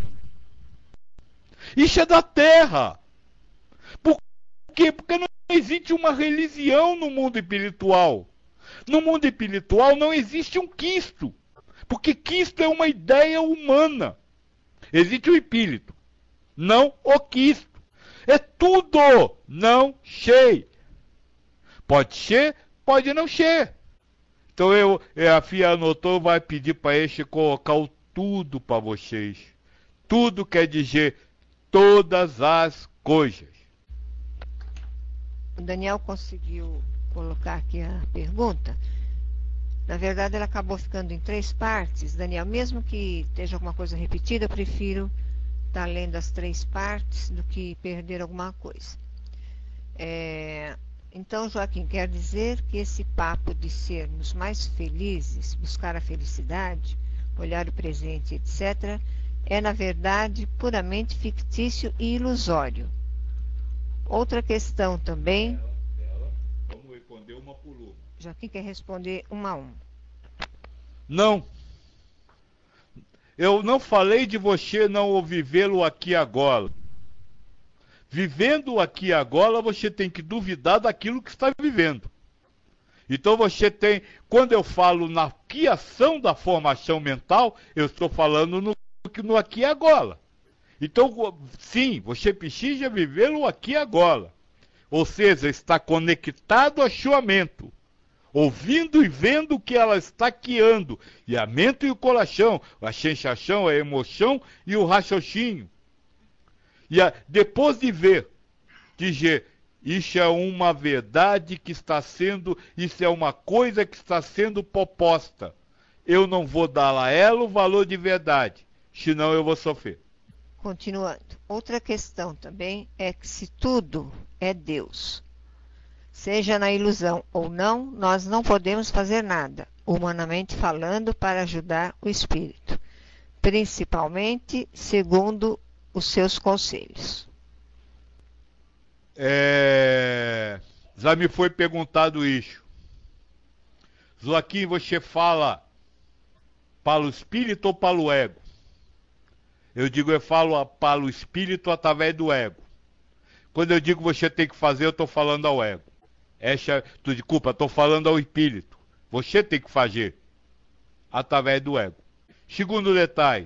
Speaker 1: Isso é da terra. Por quê? Porque não existe uma religião no mundo espiritual. No mundo espiritual não existe um Cristo. Porque Cristo é uma ideia humana. Existe o espírito, não o Cristo. É tudo, não sei. Pode ser, pode não ser. Então a filha anotou, vai pedir para este colocar o tudo para vocês. Tudo quer dizer todas as coisas.
Speaker 2: o Daniel conseguiu colocar aqui a pergunta. Na verdade, ela acabou ficando em 3 partes. Daniel, mesmo que esteja alguma coisa repetida, eu prefiro estar lendo as 3 partes do que perder alguma coisa. Então, Joaquim, quer dizer que esse papo de sermos mais felizes, buscar a felicidade, olhar o presente, etc., é, na verdade, puramente fictício e ilusório. Outra questão também...
Speaker 1: Vamos responder uma por uma.
Speaker 2: Joaquim quer responder uma a uma.
Speaker 1: Não. Eu não falei de você não vivê-lo aqui agora. Vivendo aqui agora, você tem que duvidar daquilo que está vivendo. Então você tem, quando eu falo na criação da formação mental, eu estou falando no aqui e agora. Então, sim, você precisa vivê-lo aqui e agora. Ou seja, está conectado a sua mente, ouvindo e vendo o que ela está criando. E a mente e o coração, a sensação, a emoção e o raciocínio. E depois de ver, dizer, isso é uma verdade que está sendo, isso é uma coisa que está sendo proposta. Eu não vou dar a ela o valor de verdade, senão eu vou sofrer.
Speaker 2: Continuando. Outra questão também é que se tudo é Deus, seja na ilusão ou não, nós não podemos fazer nada, humanamente falando, para ajudar o espírito, principalmente segundo os seus conselhos.
Speaker 1: Já me foi perguntado isso. Joaquim, você fala para o espírito ou para o ego? Eu digo, eu falo para o espírito através do ego. Quando eu digo você tem que fazer, eu estou falando ao ego. Desculpa, estou falando ao espírito. Você tem que fazer através do ego. Segundo detalhe,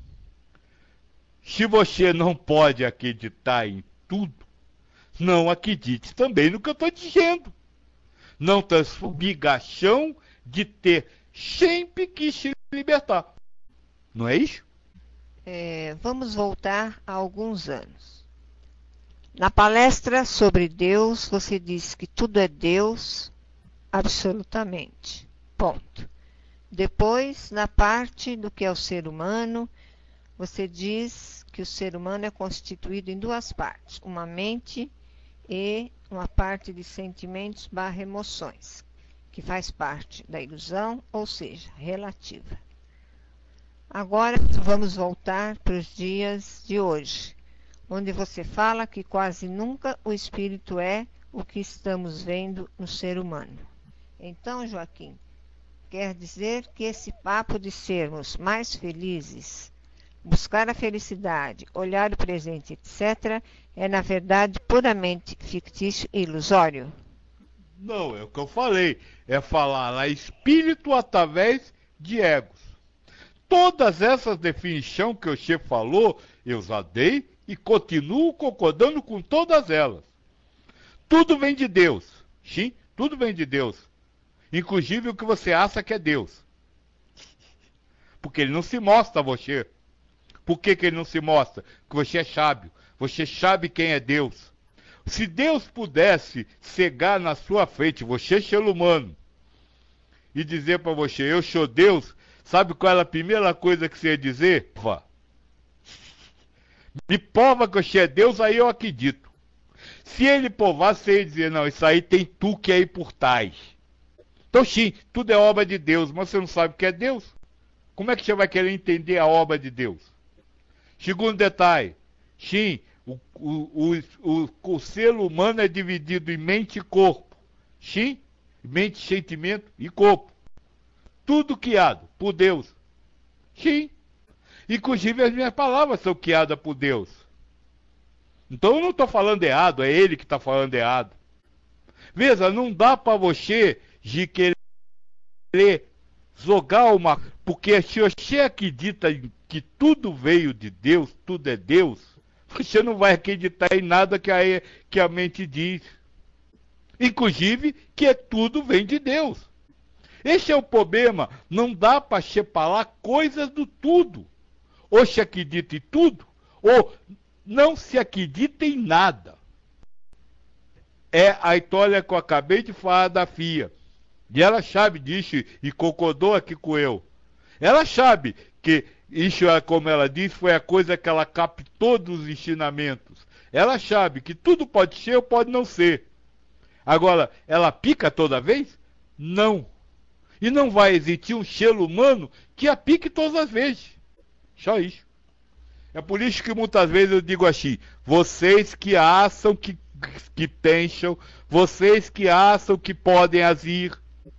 Speaker 1: se você não pode acreditar em tudo, não acredite também no que eu estou dizendo. Não tem obrigação de ter sempre que se libertar. Não é isso?
Speaker 2: Vamos voltar a alguns anos. Na palestra sobre Deus, você disse que tudo é Deus, absolutamente. Ponto. Depois, na parte do que é o ser humano, você diz que o ser humano é constituído em 2 partes, uma mente e uma parte de sentimentos / emoções, que faz parte da ilusão, ou seja, relativa. Agora vamos voltar para os dias de hoje, onde você fala que quase nunca o espírito é o que estamos vendo no ser humano. Então, Joaquim, quer dizer que esse papo de sermos mais felizes, buscar a felicidade, olhar o presente, etc., é na verdade puramente fictício e ilusório?
Speaker 1: Não, é o que eu falei. É falar a espírito através de egos. Todas essas definições que o chefe falou, eu já dei e continuo concordando com todas elas. Tudo vem de Deus. Sim, tudo vem de Deus. Inclusive o que você acha que é Deus. Porque ele não se mostra a você. Por que ele não se mostra? Porque você é sábio. Você sabe quem é Deus. Se Deus pudesse cegar na sua frente, você, ser humano, e dizer para você, eu sou Deus, sabe qual é a primeira coisa que você ia dizer? Me prova que você é Deus, aí eu acredito. Se ele provasse, você ia dizer, não, isso aí tem tu que é aí por trás. Então sim, tudo é obra de Deus, mas você não sabe o que é Deus. Como é que você vai querer entender a obra de Deus? Segundo detalhe, sim, o ser humano é dividido em mente e corpo. Sim, mente, sentimento e corpo. Tudo criado por Deus. Sim. Inclusive as minhas palavras são criadas por Deus. Então eu não estou falando errado, é ele que está falando errado. Veja, não dá para você de querer jogar uma... Porque se você acredita que tudo veio de Deus, tudo é Deus, você não vai acreditar em nada que a mente diz. Inclusive que tudo vem de Deus. Esse é o problema. Não dá para separar coisas do tudo. Ou se acredita em tudo, ou não se acredita em nada. É a história que eu acabei de falar da FIA. E ela sabe disso e concordou aqui com eu. Ela sabe que isso, como ela disse, foi a coisa que ela captou dos ensinamentos. Ela sabe que tudo pode ser ou pode não ser. Agora, ela pica toda vez? Não. E não vai existir um selo humano que a pique todas as vezes. Só isso. É por isso que muitas vezes eu digo assim: vocês que acham que pensam, vocês que acham que podem agir.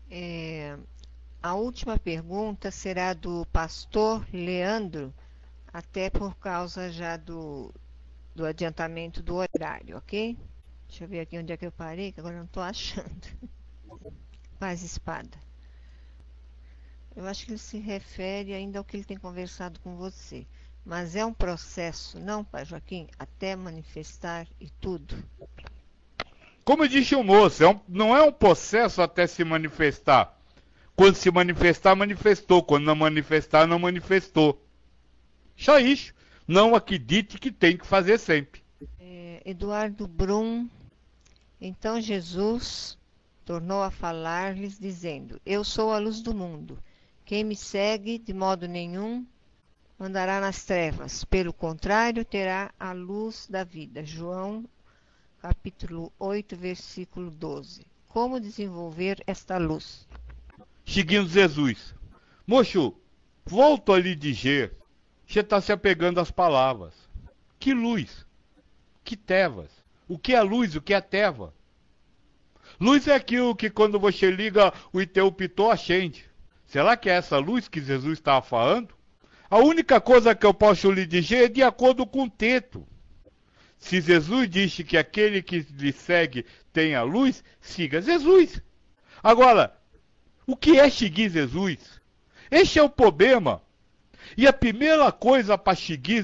Speaker 2: A última pergunta será do pastor Leandro, até por causa já do adiantamento do horário, ok? Deixa eu ver aqui onde é que eu parei, que agora eu não estou achando. Paz espada. Eu acho que ele se refere ainda ao que ele tem conversado com você. Mas é um processo, não, Pai Joaquim? Até manifestar e tudo.
Speaker 1: Como disse o moço, não é um processo até se manifestar. Quando se manifestar, manifestou. Quando não manifestar, não manifestou. Só isso. Não acredite que tem que fazer sempre.
Speaker 2: Eduardo Brum. Então Jesus tornou a falar-lhes, dizendo: Eu sou a luz do mundo. Quem me segue, de modo nenhum, andará nas trevas. Pelo contrário, terá a luz da vida. João, capítulo 8, versículo 12. Como desenvolver esta luz?
Speaker 1: Seguindo Jesus. Moço, volto a lhe dizer, você está se apegando às palavras. Que luz? Que trevas? O que é luz? O que é treva? Luz é aquilo que quando você liga o interruptor acende. Será que é essa luz que Jesus estava falando? A única coisa que eu posso lhe dizer é de acordo com o texto. Se Jesus disse que aquele que lhe segue tem a luz, siga Jesus. Agora, o que é seguir Jesus? Este é o problema. E a primeira coisa para seguir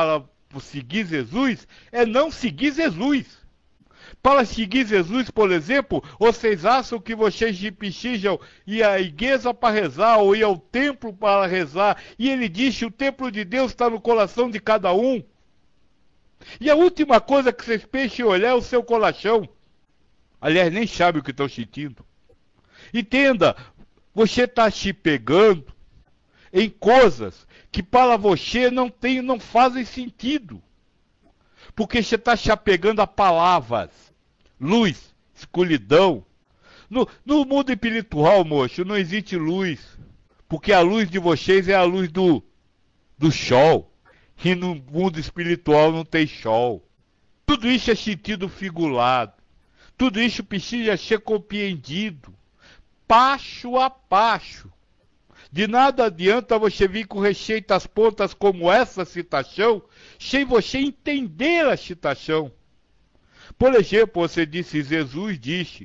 Speaker 1: Jesus é não seguir Jesus. Para seguir Jesus, por exemplo, vocês acham que vocês precisam ir à igreja para rezar ou ir ao templo para rezar? E ele diz que o templo de Deus está no coração de cada um. E a última coisa que vocês pensam em olhar é o seu coração. Aliás, nem sabe o que estão sentindo. Entenda, você está se pegando em coisas que para você não fazem sentido. Porque você está se apegando a palavras, luz, escuridão. No mundo espiritual, moço, não existe luz. Porque a luz de vocês é a luz do sol. E no mundo espiritual não tem sol. Tudo isso é sentido figurado. Tudo isso precisa ser compreendido. Passo a passo. De nada adianta você vir com receitas prontas como essa citação, sem você entender a citação. Por exemplo, você disse, Jesus disse.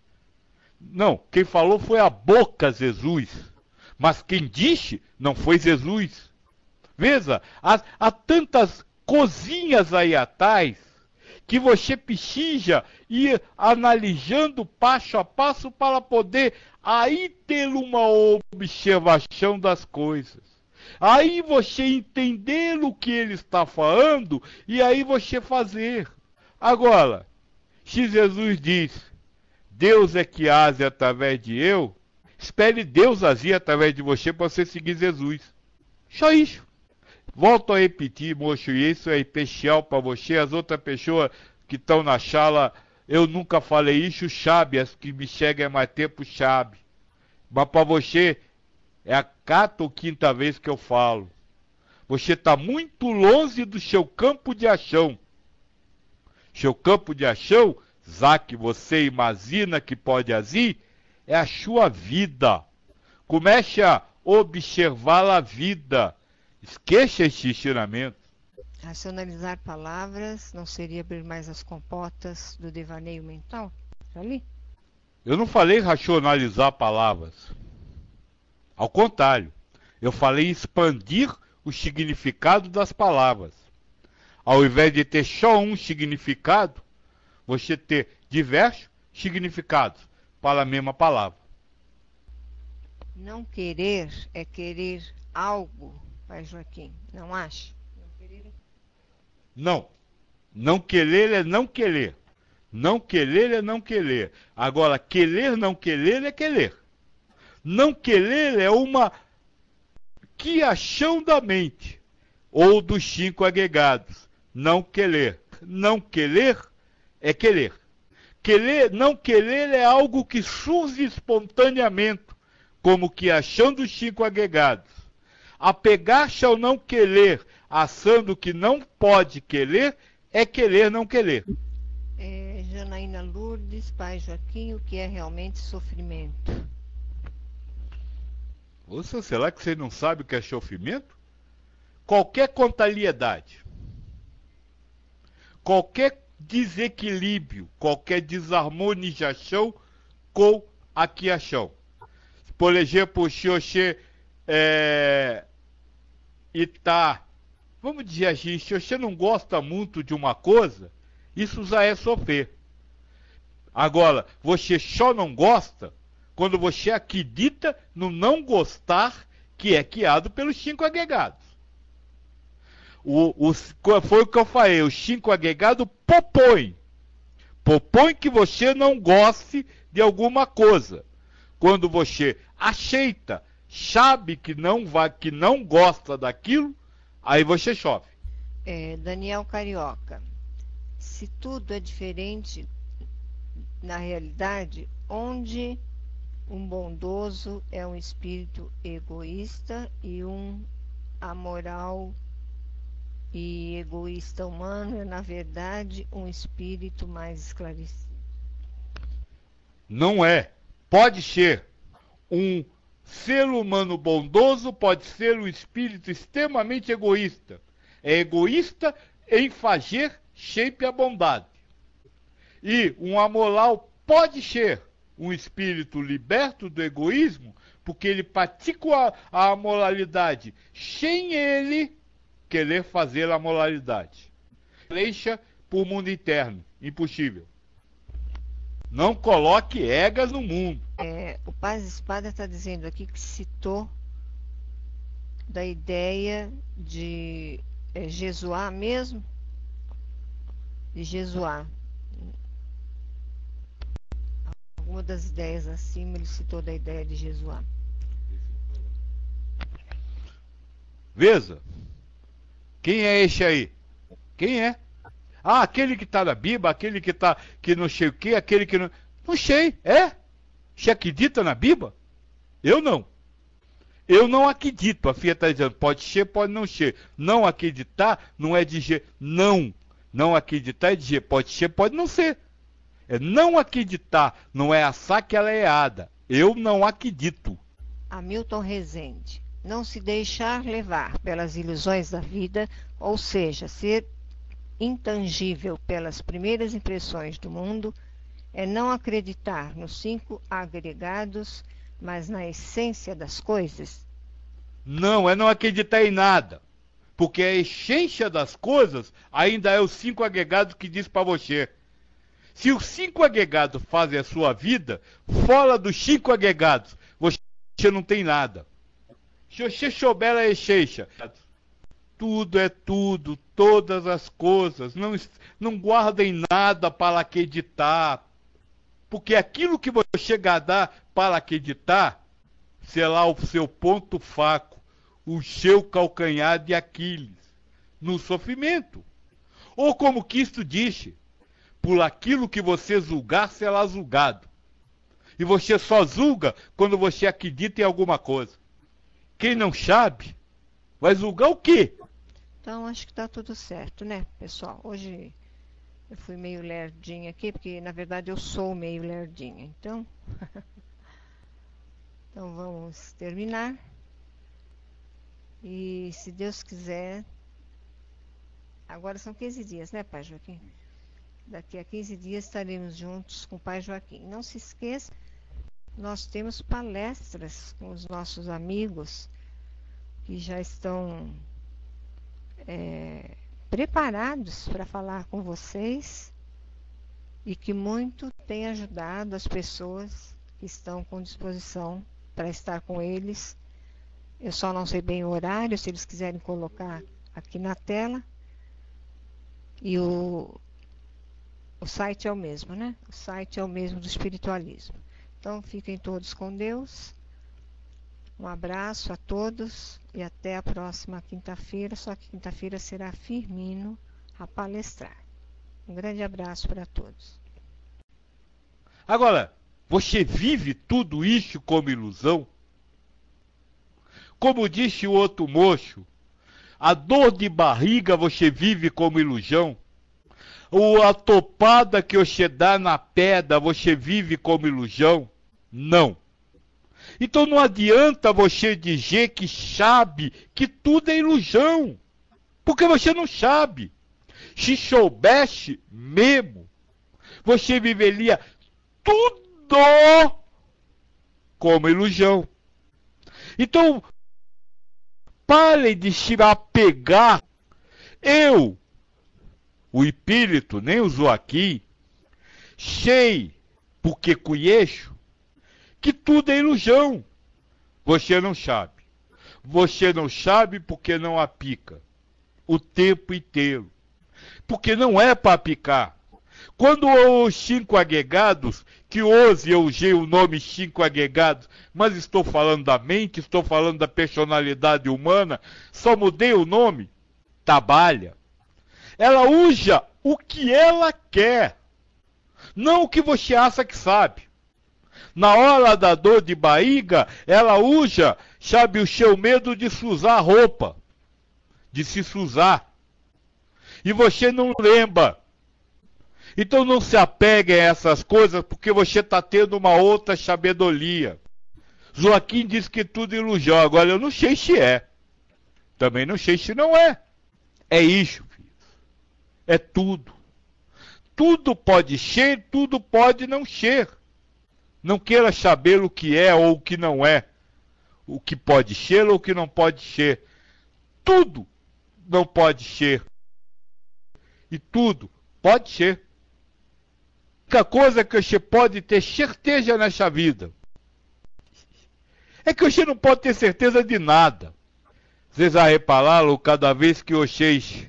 Speaker 1: Não, quem falou foi a boca Jesus. Mas quem disse não foi Jesus. Veja, há tantas coisinhas aí atrás que você precisa ir analisando passo a passo para poder aí ter uma observação das coisas. Aí você entender o que ele está falando e aí você fazer. Agora, se Jesus diz, Deus é que age através de eu, espere Deus agir através de você para você seguir Jesus. Só isso. Volto a repetir, moço, e isso é especial para você. As outras pessoas que estão na sala, eu nunca falei isso, sabe? As que me chegam há mais tempo, sabe? Mas para você, é a quarta ou quinta vez que eu falo. Você está muito longe do seu campo de ação. Seu campo de ação, já que você imagina que pode agir, é a sua vida. Comece a observar a vida. Esqueça esse ensinamento.
Speaker 2: Racionalizar palavras não seria abrir mais as comportas do devaneio mental? Já li?
Speaker 1: Eu não falei racionalizar palavras. Ao contrário, eu falei expandir o significado das palavras. Ao invés de ter só um significado, você ter diversos significados para a mesma palavra.
Speaker 2: Não querer é querer algo, Pai Joaquim, não acha?
Speaker 1: Não. Não querer é não querer. Não querer é não querer. Agora, querer, não querer é querer. Não querer é uma quiação da mente, ou dos 5 agregados. Não querer. Não querer é querer. Querer, não querer é algo que surge espontaneamente, como quiação dos 5 agregados. Apegar-se ao não querer, achando que não pode querer, é querer não querer.
Speaker 2: Janaína Lourdes, Pai Joaquim, o que é realmente sofrimento?
Speaker 1: Ouça, será que você não sabe o que é sofrimento? Qualquer contrariedade, qualquer desequilíbrio, qualquer desarmonização com a quiação. Por exemplo, se você vamos dizer assim, se você não gosta muito de uma coisa, isso já é sofrer. Agora, você só não gosta quando você acredita no não gostar que é criado pelos 5 agregados. Foi o que eu falei, os 5 agregados propõe que você não goste de alguma coisa. Quando você aceita, sabe que não gosta daquilo, aí você sofre.
Speaker 2: Daniel Carioca, se tudo é diferente na realidade, onde um bondoso é um espírito egoísta e um amoral e egoísta humano é, na verdade, um espírito mais esclarecido.
Speaker 1: Não é. Pode ser um ser humano bondoso, pode ser um espírito extremamente egoísta. É egoísta em fazer sempre a bondade. E um amoral pode ser um espírito liberto do egoísmo, porque ele pratica a amoralidade sem ele querer fazer a moralidade. Deixa para o mundo interno. Impossível. Não coloque egas no mundo.
Speaker 2: O Paz Espada está dizendo aqui que citou da ideia de Jesuá mesmo? De Jesuá. Alguma das ideias acima ele citou da ideia de Jesuá.
Speaker 1: Veja. Quem é esse aí? Quem é? Ah, aquele que está na Bíblia, aquele que não sei o que, aquele que não... Não sei, é? Você acredita na Bíblia? Eu não. Eu não acredito. A filha está dizendo, pode ser, pode não ser. Não acreditar não é dizer não. Não acreditar é dizer, pode ser, pode não ser. É não acreditar, não é assar que ela é errada. Eu não acredito.
Speaker 2: Hamilton Rezende. Não se deixar levar pelas ilusões da vida, ou seja, ser intangível pelas primeiras impressões do mundo, é não acreditar nos 5 agregados, mas na essência das coisas?
Speaker 1: Não, é não acreditar em nada. Porque a essência das coisas ainda é os 5 agregados que diz para você. Se os 5 agregados fazem a sua vida, fora dos 5 agregados, você não tem nada. Se você souber a essência, tudo é tudo, todas as coisas, não guardem nada para acreditar. Porque aquilo que você guardar para acreditar, será o seu ponto fraco, o seu calcanhar de Aquiles, no sofrimento. Ou como Cristo disse, por aquilo que você julgar, será julgado. E você só julga quando você acredita em alguma coisa. Quem não sabe, vai julgar o quê?
Speaker 2: Então, acho que está tudo certo, né, pessoal? Hoje eu fui meio lerdinha aqui, porque, na verdade, eu sou meio lerdinha. Então, então vamos terminar. E, se Deus quiser, agora são 15 dias, né, Pai Joaquim? Daqui a 15 dias estaremos juntos com o Pai Joaquim. Não se esqueça, nós temos palestras com os nossos amigos que já estão preparados para falar com vocês e que muito tem ajudado as pessoas que estão com disposição para estar com eles. Eu só não sei bem o horário, se eles quiserem colocar aqui na tela. E O site é o mesmo, né? O site é o mesmo do espiritualismo. Então, fiquem todos com Deus. Um abraço a todos e até a próxima quinta-feira. Só que quinta-feira será Firmino a palestrar. Um grande abraço para todos.
Speaker 1: Agora, você vive tudo isso como ilusão? Como disse o outro moço, a dor de barriga você vive como ilusão? Ou a topada que você dá na pedra você vive como ilusão? Não. Então não adianta você dizer que sabe que tudo é ilusão. Porque você não sabe. Se soubesse mesmo, você viveria tudo como ilusão. Então, pare de se apegar. Eu, o espírito, nem usou aqui, sei, porque conheço, que tudo é ilusão. Você não sabe. Você não sabe porque não aplica o tempo inteiro. Porque não é para aplicar. Quando os 5 agregados, que hoje eu usei o nome 5 agregados, mas estou falando da mente, estou falando da personalidade humana, só mudei o nome, trabalha. Ela usa o que ela quer, não o que você acha que sabe. Na hora da dor de barriga, ela usa, sabe, o seu medo de suzar a roupa, de se suzar. E você não lembra. Então não se apegue a essas coisas, porque você está tendo uma outra sabedoria. Joaquim diz que tudo é ilusão, agora eu não sei se é. Também não sei se não é. É isso, filho. É tudo. Tudo pode ser, tudo pode não ser. Não queira saber o que é ou o que não é. O que pode ser ou o que não pode ser. Tudo não pode ser. E tudo pode ser. A única coisa que você pode ter certeza nessa vida é que você não pode ter certeza de nada. Vocês já repararam, cada vez que vocês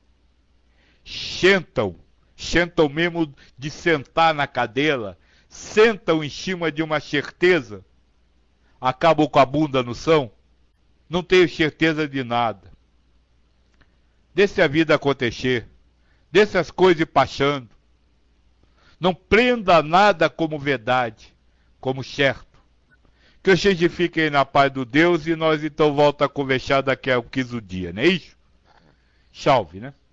Speaker 1: sentam mesmo de sentar na cadeira, sentam em cima de uma certeza, acabam com a bunda no chão? Não tenho certeza de nada. Deixe a vida acontecer. Deixe as coisas ir passando. Não prenda nada como verdade, como certo. Que vocês fiquem na paz do Deus e nós então volta a conversar daqui a 15 dias, não é isso? Salve, né?